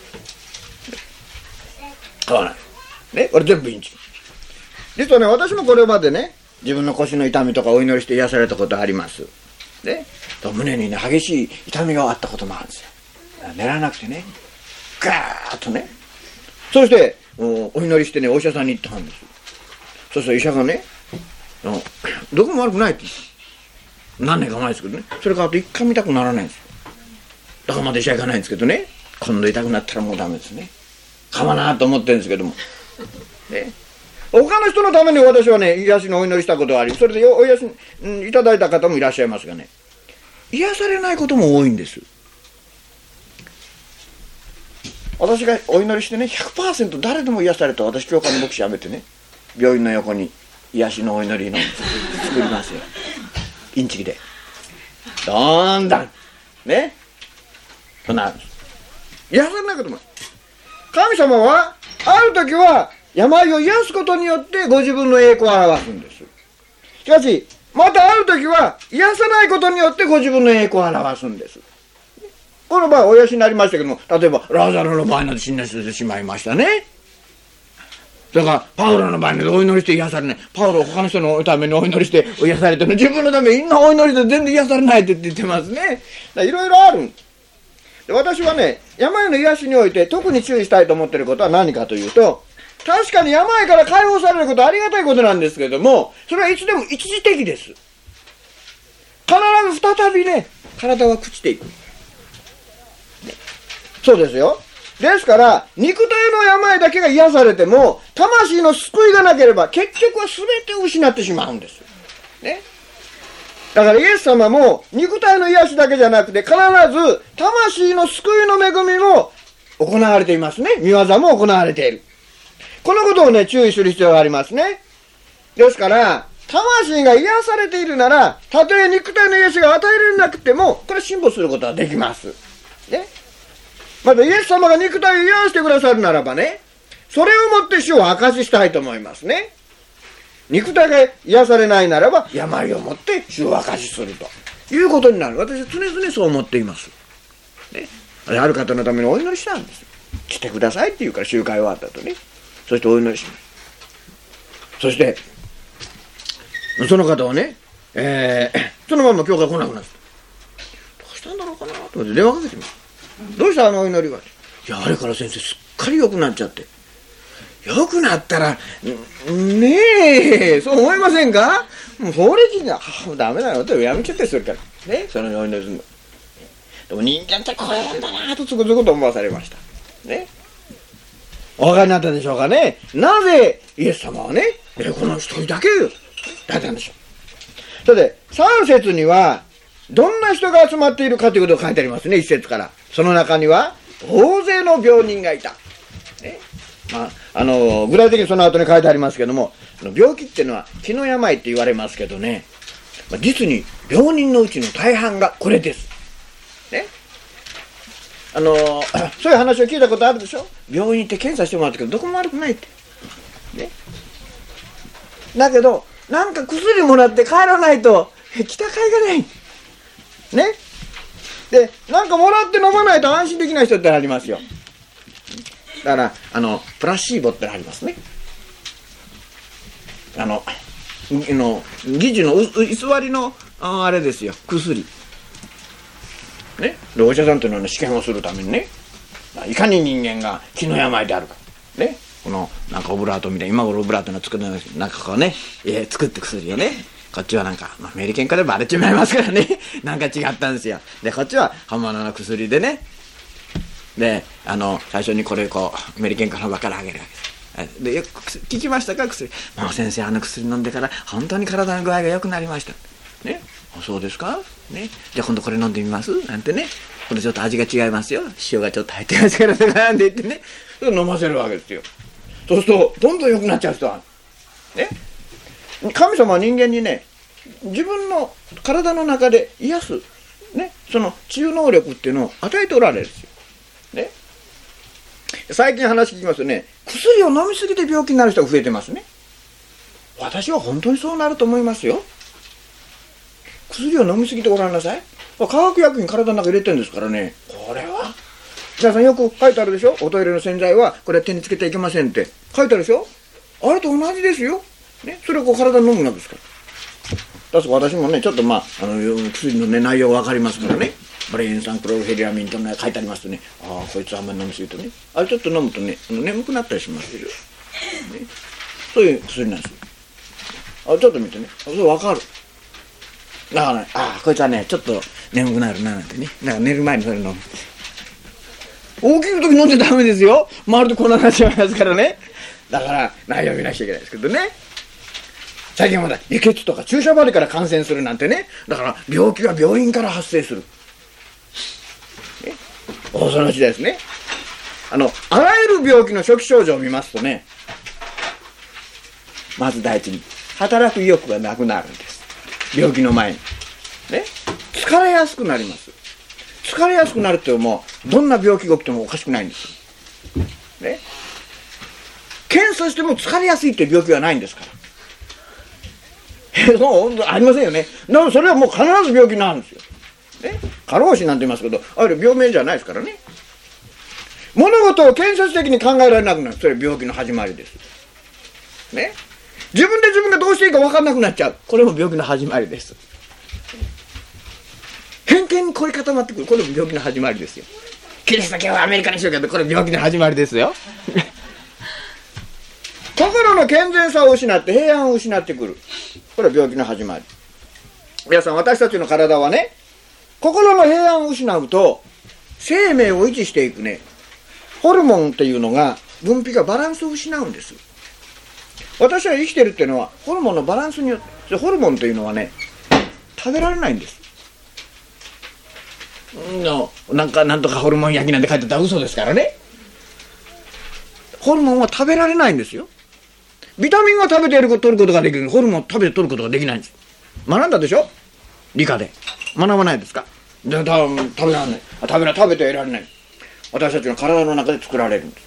買わないね、これ全部インチキ。実はね、私もこれまでね、自分の腰の痛みとかお祈りして癒されたことあります。で、胸にね、激しい痛みがあったこともあるんですよ。寝らなくてね、ガーッとね。そしてお祈りしてね、お医者さんに行ったんです。そしたら医者がね、どこも悪くないって言って、何年か前ですけどね、それからあと一回見たくならないんですよ。だからまだ医者行かないんですけどね、今度痛くなったらもうダメですね。かまなと思ってるんですけども、ね、他の人のために私はね、癒しのお祈りしたことがあり、それでお癒しいただいた方もいらっしゃいますがね、癒されないことも多いんです。私がお祈りしてね、 ひゃくパーセント 誰でも癒された。私教会の牧師辞めてね、病院の横に癒しのお祈りの作りますよ。インチキでどんどんね、そんな癒されないことも。神様はある時は病を癒すことによってご自分の栄光を表すんです。しかしまたある時は癒さないことによってご自分の栄光を表すんです。この場合お癒しになりましたけども、例えばラザロの場合なんて死なせてしまいましたね。だからパウロの場合にお祈りして癒されない。パウロ他の人のためにお祈りして癒されてるの、自分のためにみんなお祈りして全然癒されないって言ってますね。いろいろある。で、私はね、病の癒しにおいて特に注意したいと思っていることは何かというと、確かに病から解放されることはありがたいことなんですけれども、それはいつでも一時的です。必ず再びね、体は朽ちていく。そうですよ。ですから肉体の病だけが癒されても魂の救いがなければ結局は全てを失ってしまうんです、ね、だからイエス様も肉体の癒しだけじゃなくて必ず魂の救いの恵みも行われていますね。御業も行われている。このことをね、注意する必要がありますね。ですから魂が癒されているなら、たとえ肉体の癒しが与えられなくてもこれ進歩することはできますね。またイエス様が肉体を癒してくださるならばね、それをもって主を証ししたいと思いますね。肉体が癒されないならば病をもって主を証しするということになる。私は常々そう思っています、ね、ある方のためにお祈りしたんです。来てくださいって言うから集会終わったとね、そしてお祈りします。そしてその方はね、えー、そのまま教会来なくなった。どうしたんだろうかなと思って電話かけてみます。どうしたあのお祈りは。いや、あれから先生すっかり良くなっちゃって。良くなったらねえ、そう思いませんか。もう法律がダメだよってやめちゃってするからね、そのお祈りするの。でも人間ってこうやるんだなとつくづくと思わされましたね。お分かりになったでしょうかね。なぜイエス様はね、この一人だけだったんでしょう。それでさん節にはどんな人が集まっているかということを書いてありますね。いち節から。その中には大勢の病人がいた、ね、まあ、あの具体的にその後に書いてありますけども、病気っていうのは気の病って言われますけどね、まあ、実に病人のうちの大半がこれです、ね、あのそういう話を聞いたことあるでしょ。病院行って検査してもらったけどどこも悪くないって、ね、だけどなんか薬もらって帰らないと来た甲斐がないね。で、なんかもらって飲まないと安心できない人ってありますよ。だからあのプラシーボってありますね。 あのの疑似の偽りのあれですよ、薬ね。でお医者さんというのは試験をするためにね、いかに人間が気の病であるかね、このなんかオブラートみたいな、今頃オブラートの作るのなんかこうね、えー、作って薬をね、こっちはなんか、まあ、アメリカンからバレちまいますからねなんか違ったんですよ。でこっちは本物の薬でね、であの最初にこれこうアメリカンからばからあげるわけです。でよく聞きましたか薬。もう先生あの薬飲んでから本当に体の具合が良くなりましたね。あそうですかね。じゃあ今度これ飲んでみますなんてね。これちょっと味が違いますよ、塩がちょっと入ってますからとかなんて言ってね、飲ませるわけですよ。そうするとどんどん良くなっちゃう人はね。神様は人間にね、自分の体の中で癒すね、その治癒能力っていうのを与えておられるんですよね。最近話聞きますとね、薬を飲みすぎて病気になる人が増えてますね。私は本当にそうなると思いますよ。薬を飲みすぎてごらんなさい。化学薬品体の中入れてるんですからね。これは皆さんよく書いてあるでしょ、おトイレの洗剤はこれは手につけてはいけませんって書いてあるでしょ。あれと同じですよ、ね、それをこう体に飲むわけですから。確か私もねちょっとまあ、あの薬の、ね、内容が分かりますからね、バレエン酸クロルフェリアミンと、ね、書いてありますとね、ああこいつあんまり飲みすぎるとね、あれちょっと飲むとね眠くなったりしますよ、ね、そういう薬なんですよ。あちょっと見てね、それ分かる。だからね、ああこいつはねちょっと眠くなるななんてね、だから寝る前にそれ飲む。大きい時飲んでダメですよ、まるでこんなになっちゃいますからね。だから内容見なきゃいけないですけどね。最近はまだ輸血とか注射針から感染するなんてね、だから病気が病院から発生する、ね、恐ろしいですね。あのあらゆる病気の初期症状を見ますとね、まず第一に働く意欲がなくなるんです。病気の前にね、疲れやすくなります。疲れやすくなるってもうどんな病気が起きてもおかしくないんですよ、ね、検査しても疲れやすいっていう病気はないんですから。そうありませんよね。だからそれはもう必ず病気になるんですよ、ね、過労死なんて言いますけど、あれ病名じゃないですからね。物事を建設的に考えられなくなる、それは病気の始まりです、ね、自分で自分がどうしていいか分かんなくなっちゃう、これも病気の始まりです。偏見に凝り固まってくる、これも病気の始まりですよ。キリスト教はアメリカにしようけど、これ病気の始まりですよ心の健全さを失って平安を失ってくる、これは病気の始まり。皆さん、私たちの体はね、心の平安を失うと生命を維持していくねホルモンっていうのが分泌がバランスを失うんです。私は生きてるっていうのはホルモンのバランスによって、ホルモンというのはね食べられないんです。のなんかなんとかホルモン焼きなんて書いてたら嘘ですからね。ホルモンは食べられないんですよ。ビタミンは食べてやること取ることができる、ホルモンを食べて取ることができないんです。学んだでしょ、理科で。学ばないですか。で食べられない、食べら食べて得られない。私たちの体の中で作られるんです。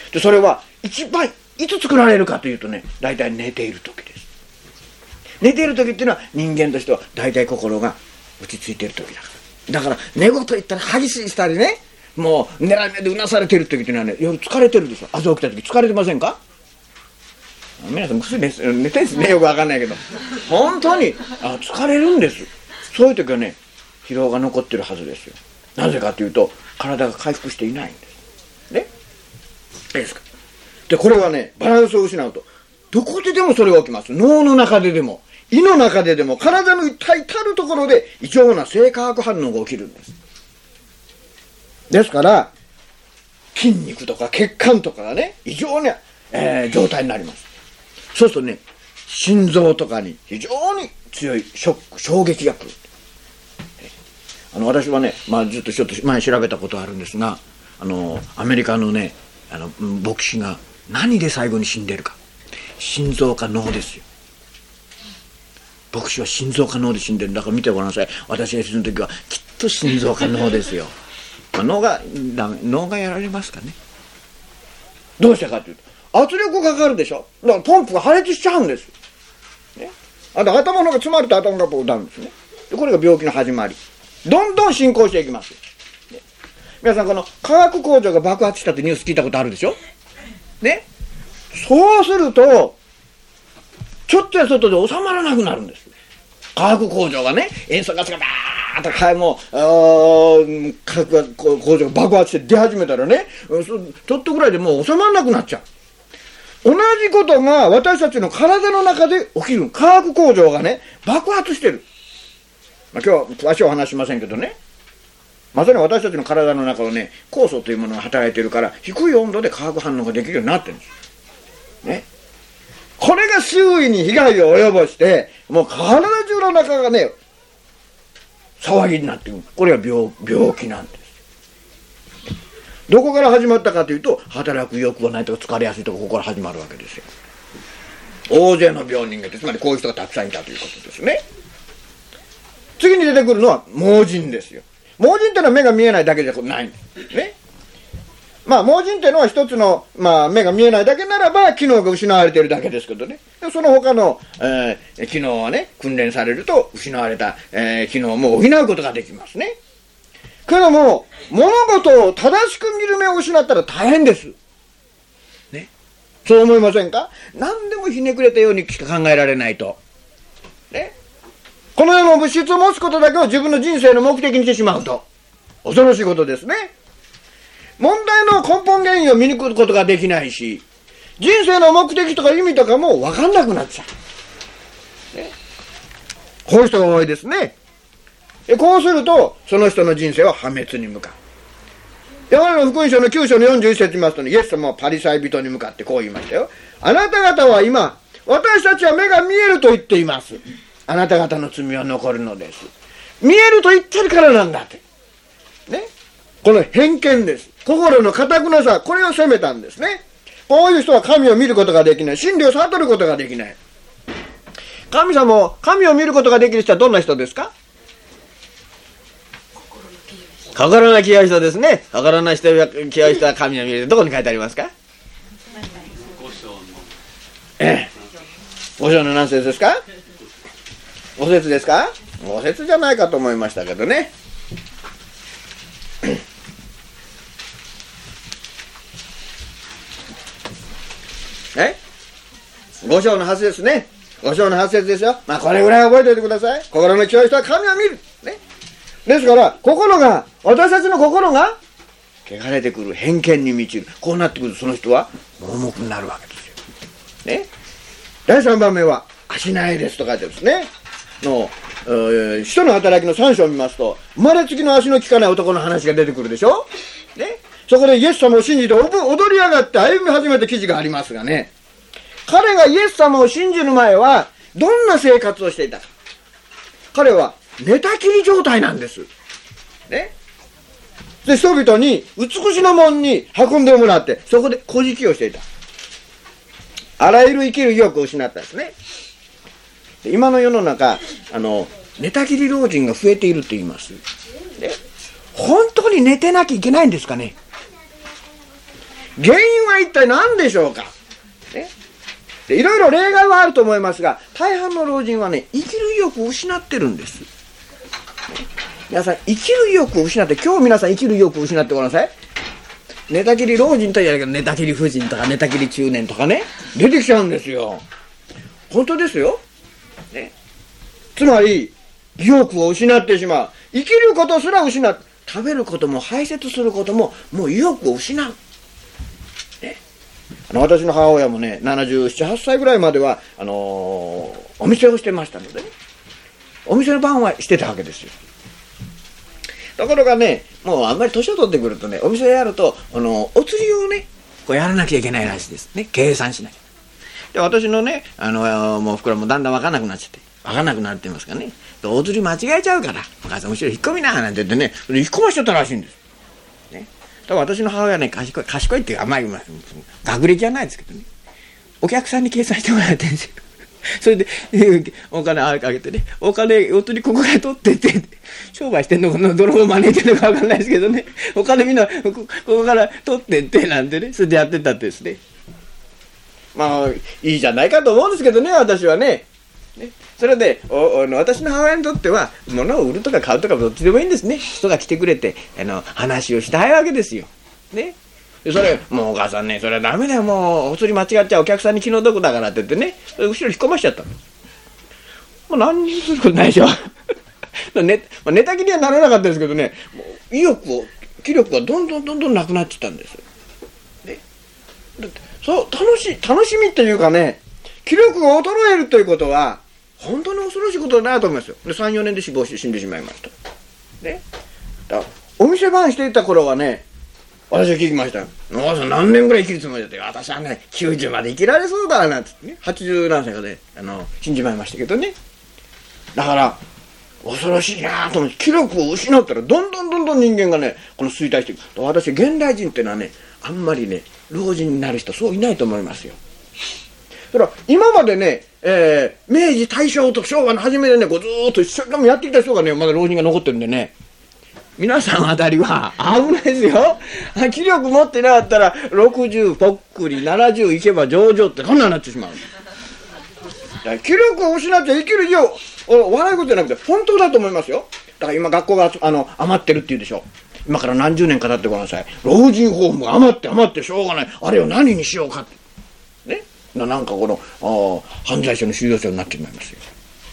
でそれは一番いつ作られるかというとね、大体寝ている時です。寝ている時っていうのは人間としては大体心が落ち着いている時だから。だから寝言言ったら激しいしたりね、もう寝られないでうなされている時っていうのはね、夜疲れてるでしょ。朝起きた時疲れてませんか。皆さん薬寝てるんですね、よくわかんないけど本当にあ疲れるんです。そういう時はね疲労が残ってるはずですよ。なぜかというと体が回復していないんですね。いいですか。でこれはねバランスを失うとどこででもそれが起きます。脳の中ででも胃の中ででも体の至るところで異常な生化学反応が起きるんです。ですから筋肉とか血管とかがね異常な、えー、状態になります。そうするとね心臓とかに非常に強いショック衝撃が来る。あの私はね、まあ、ずっとちょっと前調べたことあるんですが、あのアメリカのねあの牧師が何で最後に死んでるか、心臓か脳ですよ。牧師は心臓か脳で死んでるんだから見てごらんなさい。私が死ぬ時はきっと心臓か脳ですよ、まあ、脳がダメ、脳がやられますかね。どうしてかというと圧力がかかるでしょ。だからポンプが破裂しちゃうんです、ね、あと頭の中詰まると頭がこうなるんですね。でこれが病気の始まり、どんどん進行していきます、ね、皆さんこの化学工場が爆発したってニュース聞いたことあるでしょ、ね、そうするとちょっとや外で収まらなくなるんです。化学工場がね、塩素ガスがバーッとかもう化学工場が爆発して出始めたらね、ちょっとぐらいでもう収まらなくなっちゃう。同じことが私たちの体の中で起きる。化学工場がね、爆発してる。まあ、今日は詳しいお話しませんけどね、まさに私たちの体の中はね、酵素というものが働いているから、低い温度で化学反応ができるようになってるんです。ね。これが周囲に被害を及ぼして、もう体中の中がね、騒ぎになってくる。これが 病, 病気なんです。どこから始まったかというと、働く欲がないとか疲れやすいとか、ここから始まるわけですよ。大勢の病人がいて、つまりこういう人がたくさんいたということですね。次に出てくるのは盲人ですよ。盲人ってのは目が見えないだけじゃないんですね。まあ盲人ってのは一つの、まあ、目が見えないだけならば機能が失われているだけですけどね、その他の、えー、機能はね、訓練されると失われた、えー、機能も補うことができますね。けども物事を正しく見る目を失ったら大変です、ね、そう思いませんか？何でもひねくれたようにしか考えられないと、ね、この世の物質を持つことだけを自分の人生の目的にしてしまうと恐ろしいことですね。問題の根本原因を見抜くことができないし、人生の目的とか意味とかも分かんなくなっちゃう、ね、こういう人が多いですね。こうするとその人の人生は破滅に向かう。ヨハネの福音書のきゅう章のよんじゅういち節見ますとね、イエス様はパリサイ人に向かってこう言いましたよ。あなた方は今、私たちは目が見えると言っています。あなた方の罪は残るのです。見えると言ってるからなんだって、ね、この偏見です。心の堅くなさ、これを責めたんですね。こういう人は神を見ることができない。真理を悟ることができない。神様を、神を見ることができる人はどんな人ですか？心の清い人ですね。心の清い人は神を見る。どこに書いてありますか？ご章の、ええ、ご章の何節ですか？ご節ですか？ご節じゃないかと思いましたけどね。え？ご章のはちですね。ご章のはち節ですよ。まあこれぐらい覚えておいてください。心の清い人は神を見る。ね。ですから心が、私たちの心が汚れてくる、偏見に満ちる。こうなってくるとその人は盲目になるわけですよ。ね。だいさんばんめは足苗ですと書いてあるんですね。の、えー、使徒の働きのさん章を見ますと、生まれつきの足の利かない男の話が出てくるでしょ。ね。そこでイエス様を信じて踊り上がって歩み始めた記事がありますがね、彼がイエス様を信じる前はどんな生活をしていたか。彼は寝たきり状態なんです。ね。で、人々に美しの門に運んでもらって、そこで小敷をしていた。あらゆる生きる意欲を失ったんですね。で、今の世の中、あの、寝たきり老人が増えていると言います。で、本当に寝てなきゃいけないんですかね。原因は一体何でしょうか。ね。で、いろいろ例外はあると思いますが、大半の老人はね、生きる意欲を失ってるんです。ね、皆さん、生きる意欲を失って、今日皆さん生きる意欲を失ってごらんなさい。寝たきり老人と言われるけど、寝たきり婦人とか寝たきり中年とかね、出てきちゃうんですよ。本当ですよ。ね。つまり、意欲を失ってしまう。生きることすら失う。食べることも排泄することも、もう意欲を失う。ね。あの、私の母親もね、ななじゅうなな、はっさいぐらいまでは、あのー、お店をしてましたのでね。お店の番はしてたわけですよ。ところがね、もうあんまり年を取ってくるとね、お店をやると、あの、お釣りをね、こうやらなきゃいけないらしいですね。計算しなきゃ。で、私のね、あの、もう袋もだんだん分かんなくなっちゃって、分かんなくなってますからね。お釣り間違えちゃうから、お母さん後ろ引っ込みな、なんて言ってね、引っ込ましちゃったらしいんです。ね。だから私の母親ね、賢い、賢いっていうか、あんまり、学歴じゃないですけどね。お客さんに計算してもらってるんですよ。それで、お金あげてね、お金、お釣りここから取ってって、商売してんのか、どのほど招いてんのか分かんないですけどね、お金みんな、ここから取ってって、なんてね、それでやってたってですね。まあ、いいじゃないかと思うんですけどね、私はね。ね、それでおお私の母親にとっては、物を売るとか買うとかどっちでもいいんですね。人が来てくれて、あの、話をしたいわけですよ。ね。 でそれ、もうお母さんね、それはダメだよ、もう、お釣り間違っちゃうお客さんに気の毒だからって言ってね、後ろに引っ込ましちゃったの。もう何にもすることないでしょ。寝, 寝たきりはならなかったですけどね、もう意欲を、気力がどんどんどんどんなくなっていったんです。ね、そう楽しい、楽しみっていうかね、気力が衰えるということは、本当に恐ろしいことだなと思いますよ。で、さん、よねんで死亡して死んでしまいました。ね、だお店番していた頃はね、私は聞きましたよ。お母さん何年ぐらい生きるつもりだって、私はね、きゅうじゅうまで生きられそうだなんつってね、はちじゅうなんさいかで、あの、死んじまいましたけどね。だから、恐ろしいなと思って、気力を失ったら、どんどんどんどん人間がね、この衰退していく。私、現代人っていうのはね、あんまりね、老人になる人、そういないと思いますよ。だから、今までね、えー、明治、大正と昭和の初めでね、こうずーっと一生懸命やってきた人がね、まだ老人が残ってるんでね、皆さんあたりは危ないですよ。気力持ってなかったら、ろくじゅうぽっくり、ななじゅういけば上々ってこんなになってしまう。気力を失って生きる以上、笑い事じゃなくて本当だと思いますよ。だから今学校があの余ってるって言うでしょ。今から何十年か経ってごらんなさい。老人ホームが余って余ってしょうがない。あれを何にしようかって。ね。なんかこのあ犯罪者の収容所になってしまいますよ。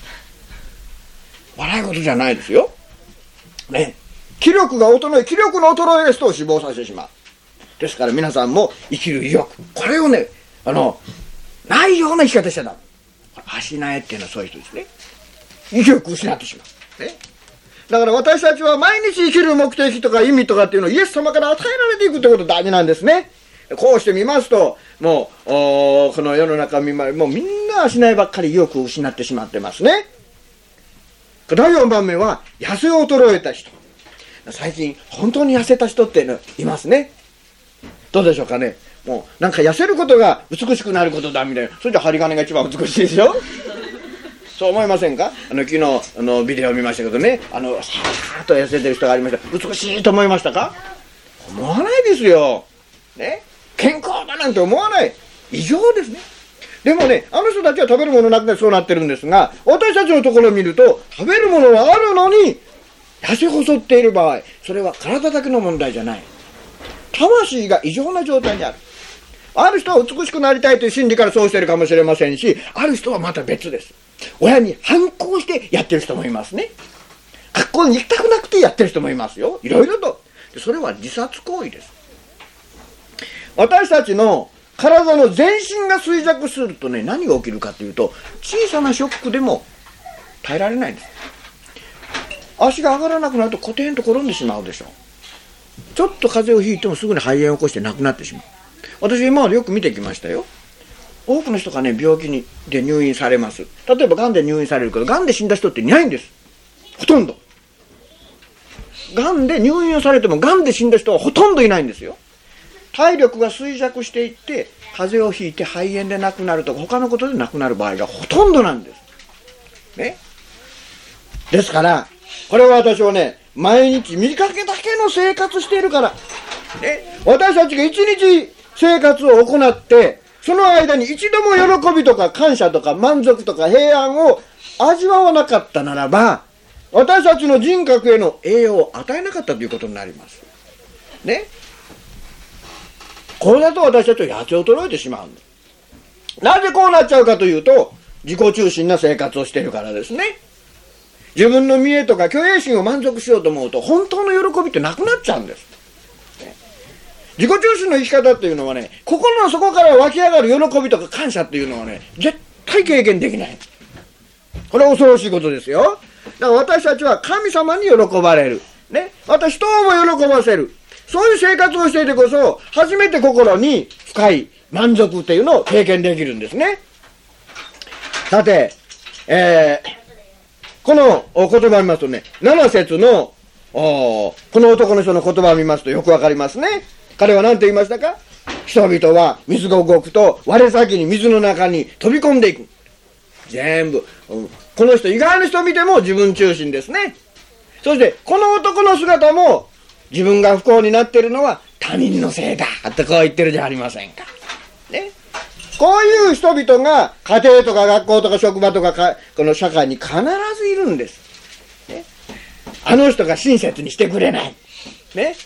笑い事じゃないですよ。ね。気力が衰え、気力の衰えですと死亡させてしまう。ですから皆さんも生きる意欲。これをね、あの、ないような生き方しちゃダメ。足苗っていうのはそういう人ですね。意欲を失ってしまう。ね。だから私たちは毎日生きる目的とか意味とかっていうのをイエス様から与えられていくということが大事なんですね。こうして見ますと、もう、この世の中見ま、もうみんな足苗ばっかり意欲を失ってしまってますね。だいよんばんめは、痩せ衰えた人。最近、本当に痩せた人っていうのいますね。どうでしょうかね。もう、なんか痩せることが美しくなることだみたいな。それじゃ針金が一番美しいでしょ。そう思いませんか。あの昨日あのビデオを見ましたけどね、あのさーっと痩せてる人がありました。美しいと思いましたか。思わないですよ。ね、健康だなんて思わない。異常ですね。でもね、あの人たちは食べるものなくてそうなってるんですが、私たちのところを見ると食べるものはあるのに痩せ細っている場合、それは体だけの問題じゃない。魂が異常な状態にある。ある人は美しくなりたいという心理からそうしているかもしれませんし、ある人はまた別です。親に反抗してやってる人もいますね。学校に行きたくなくてやってる人もいますよ。いろいろと。それは自殺行為です。私たちの体の全身が衰弱するとね、何が起きるかというと、小さなショックでも耐えられないんです。足が上がらなくなるとコテンと転んでしまうでしょう。ちょっと風邪をひいてもすぐに肺炎を起こして亡くなってしまう。私今までよく見てきましたよ。多くの人がね、病気にで入院されます。例えばがんで入院されるけど、がんで死んだ人っていないんです。ほとんど。がんで入院をされてもがんで死んだ人はほとんどいないんですよ。体力が衰弱していって風邪をひいて肺炎で亡くなるとか他のことで亡くなる場合がほとんどなんです。ね。ですからこれは私はね、毎日見かけだけの生活しているから、ね、私たちが一日生活を行ってその間に一度も喜びとか感謝とか満足とか平安を味わわなかったならば、私たちの人格への栄養を与えなかったということになります。ね。これだと私たちは痩せ衰えてしまうんです。なぜこうなっちゃうかというと、自己中心な生活をしているからですね。自分の見栄とか虚栄心を満足しようと思うと、本当の喜びってなくなっちゃうんです。自己中心の生き方っていうのはね、心の底から湧き上がる喜びとか感謝っていうのはね、絶対経験できない。これは恐ろしいことですよ。だから私たちは神様に喜ばれる。ね。また人をも喜ばせる。そういう生活をしていてこそ、初めて心に深い満足っていうのを経験できるんですね。さて、えー、この言葉を見ますとね、なな節のこの男の人の言葉を見ますとよくわかりますね。彼は何て言いましたか。人々は水が動くと我先に水の中に飛び込んでいく。全部、うん、この人意外な人を見ても自分中心ですね。そしてこの男の姿も自分が不幸になっているのは他人のせいだってこう言ってるじゃありませんか、ね、こういう人々が家庭とか学校とか職場とかかこの社会に必ずいるんです、ね、あの人が親切にしてくれない、ね、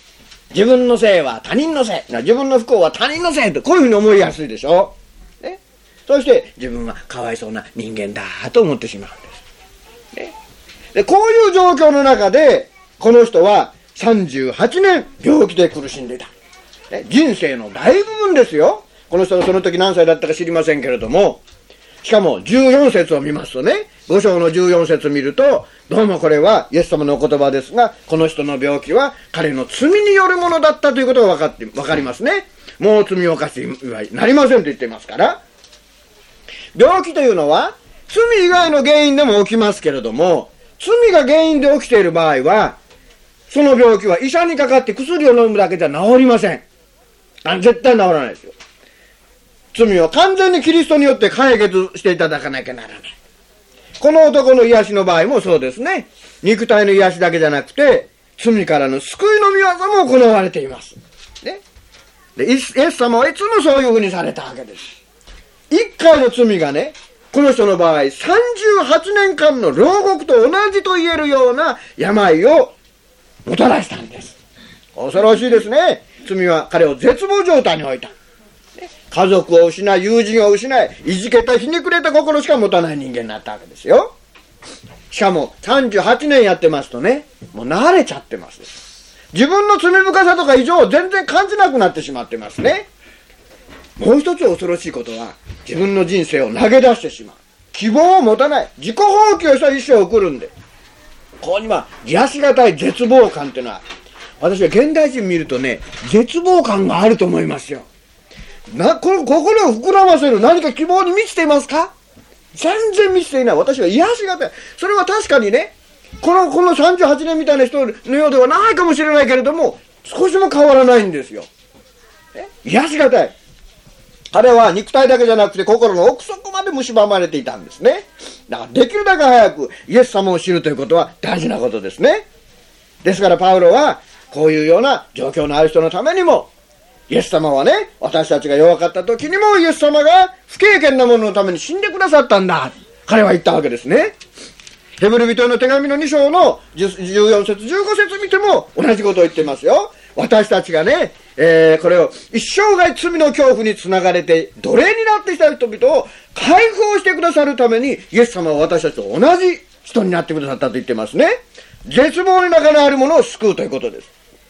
自分のせいは他人のせい、自分の不幸は他人のせいと、こういうふうに思いやすいでしょ。ね、そして自分はかわいそうな人間だと思ってしまうんです。ね、でこういう状況の中でこの人はさんじゅうはちねん病気で苦しんでいた。ね、人生の大部分ですよ。この人がその時何歳だったか知りませんけれども、しかもじゅうよん節を見ますとね、ご章のじゅうよん節見ると、どうもこれはイエス様のお言葉ですが、この人の病気は彼の罪によるものだったということが分かって、分かりますね。もう罪を犯してはなりませんと言っていますから。病気というのは罪以外の原因でも起きますけれども、罪が原因で起きている場合は、その病気は医者にかかって薬を飲むだけじゃ治りません。あ、絶対治らないですよ。罪を完全にキリストによって解決していただかなきゃならない。この男の癒しの場合もそうですね。肉体の癒しだけじゃなくて、罪からの救いの御業も行われています。ね。で、イエス様はいつもそういうふうにされたわけです。一回の罪がね、この人の場合、さんじゅうはちねんかんの牢獄と同じと言えるような病をもたらしたんです。恐ろしいですね。罪は彼を絶望状態に置いた。家族を失い、友人を失い、いじけたひねくれた心しか持たない人間になったわけですよ。しかもさんじゅうはちねんやってますとね、もう慣れちゃってます。自分の罪深さとか異常を全然感じなくなってしまってますね。もう一つ恐ろしいことは、自分の人生を投げ出してしまう。希望を持たない。自己放棄をした一生を送るんで。ここには癒しがたい絶望感っていうのは、私は現代人見るとね、絶望感があると思いますよ。な、この心を膨らませる何か希望に満ちていますか？全然満ちていない。私は癒しがたい。それは確かにね、この、このさんじゅうはちねんみたいな人のようではないかもしれないけれども、少しも変わらないんですよ。え？癒しがたい。彼は肉体だけじゃなくて心の奥底まで蝕まれていたんですね。だからできるだけ早くイエス様を知るということは大事なことですね。ですからパウロは、こういうような状況のある人のためにも、イエス様はね、私たちが弱かった時にもイエス様が不経験なもののために死んでくださったんだ。彼は言ったわけですね。ヘブル人への手紙のに章のじゅうよん節じゅうご節見ても同じことを言っていますよ。私たちがね、えー、これを一生涯罪の恐怖につながれて奴隷になってきた人々を解放してくださるためにイエス様は私たちと同じ人になってくださったと言ってますね。絶望の中にあるものを救うということです。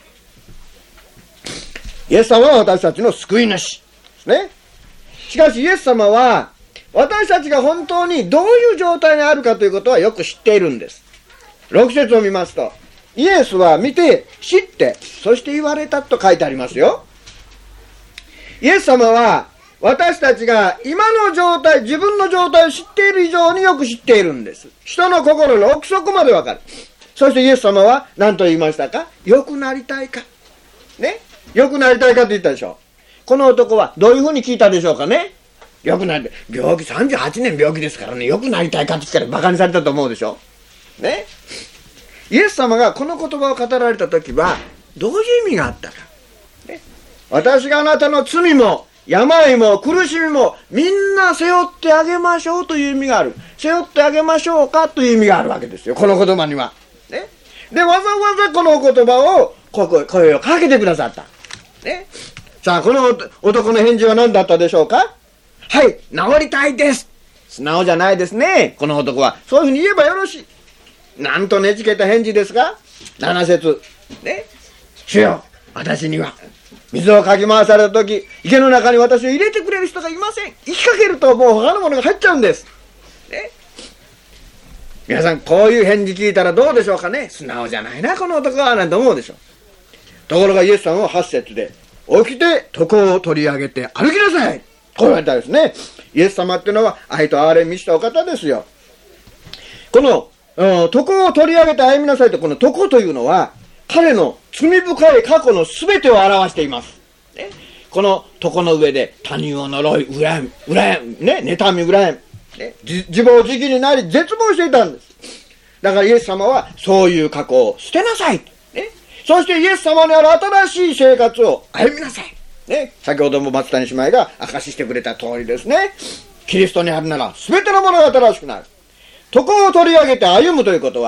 イエス様は私たちの救い主ですね。しかしイエス様は私たちが本当にどういう状態にあるかということはよく知っているんです。ろく節を見ますと、イエスは見て知ってそして言われたと書いてありますよ。イエス様は私たちが今の状態、自分の状態を知っている以上によく知っているんです。人の心の奥底までわかる。そしてイエス様は何と言いましたか？良くなりたいかね、良くなりたいかと言ったでしょう。この男はどういうふうに聞いたでしょうかね。良くなりたい。病気、さんじゅうはちねん病気ですからね、良くなりたいかって聞かれて馬鹿にされたと思うでしょ。ね。イエス様がこの言葉を語られた時は、どういう意味があったか。ね。私があなたの罪も、病も苦しみも、みんな背負ってあげましょうという意味がある。背負ってあげましょうかという意味があるわけですよ。この言葉には。ね。で、わざわざこの言葉を、声をかけてくださった。ね。さあ、この男の返事は何だったでしょうか？はい、治りたいです。素直じゃないですね。この男は。そういうふうに言えばよろしい。なんとねじけた返事ですが、なな節。ね。主よ、私には、水をかき回されたとき、池の中に私を入れてくれる人がいません。行きかけるともう他のものが入っちゃうんです。ね。皆さん、こういう返事聞いたらどうでしょうかね。素直じゃないな、この男は、なんて思うでしょう。ところがイエスさんははち節で、起きて床を取り上げて歩きなさい。こう言われたんですね。イエス様っていうのは愛と憐れみにしたお方ですよ。この、うん、床を取り上げて歩みなさいと、この床というのは彼の罪深い過去の全てを表しています。ね、この床の上で他人を呪い、恨み、恨み、ね、妬み、恨み、ね、自暴自棄になり絶望していたんです。だからイエス様はそういう過去を捨てなさい。ね、そしてイエス様にある新しい生活を歩みなさい。ね、先ほども松谷姉妹が証ししてくれた通りですね。キリストにあるなら全てのものが新しくなる。床を取り上げて歩むということは、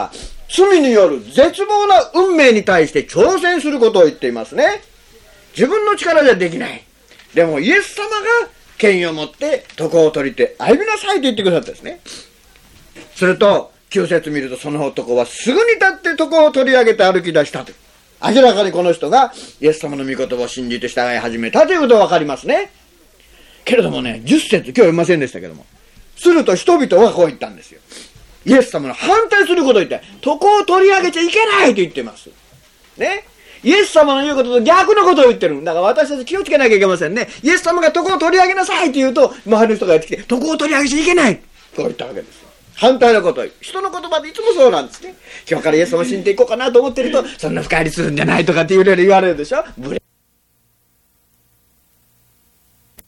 罪による絶望な運命に対して挑戦することを言っていますね。自分の力じゃできない。でもイエス様が権威を持って床を取りて歩みなさいと言ってくださったんですね。するときゅう節見ると、その男はすぐに立って床を取り上げて歩き出したと。明らかにこの人がイエス様の御言葉を信じて従い始めたということがわかりますね。けれどもね、じゅっ節、今日読みませんでしたけども、すると人々はこう言ったんですよ。イエス様の反対することを言って、床を取り上げちゃいけないと言ってます。ね。イエス様の言うことと逆のことを言ってる。だから私たち気をつけなきゃいけませんね。イエス様が床を取り上げなさいと言うと、周りの人がやってきて、床を取り上げちゃいけない。こう言ったわけですよ。反対のことを言う。人の言葉でいつもそうなんですね。今日からイエス様を信じていこうかなと思ってると、そんな深入りするんじゃないとかって言われるでしょ。ブレ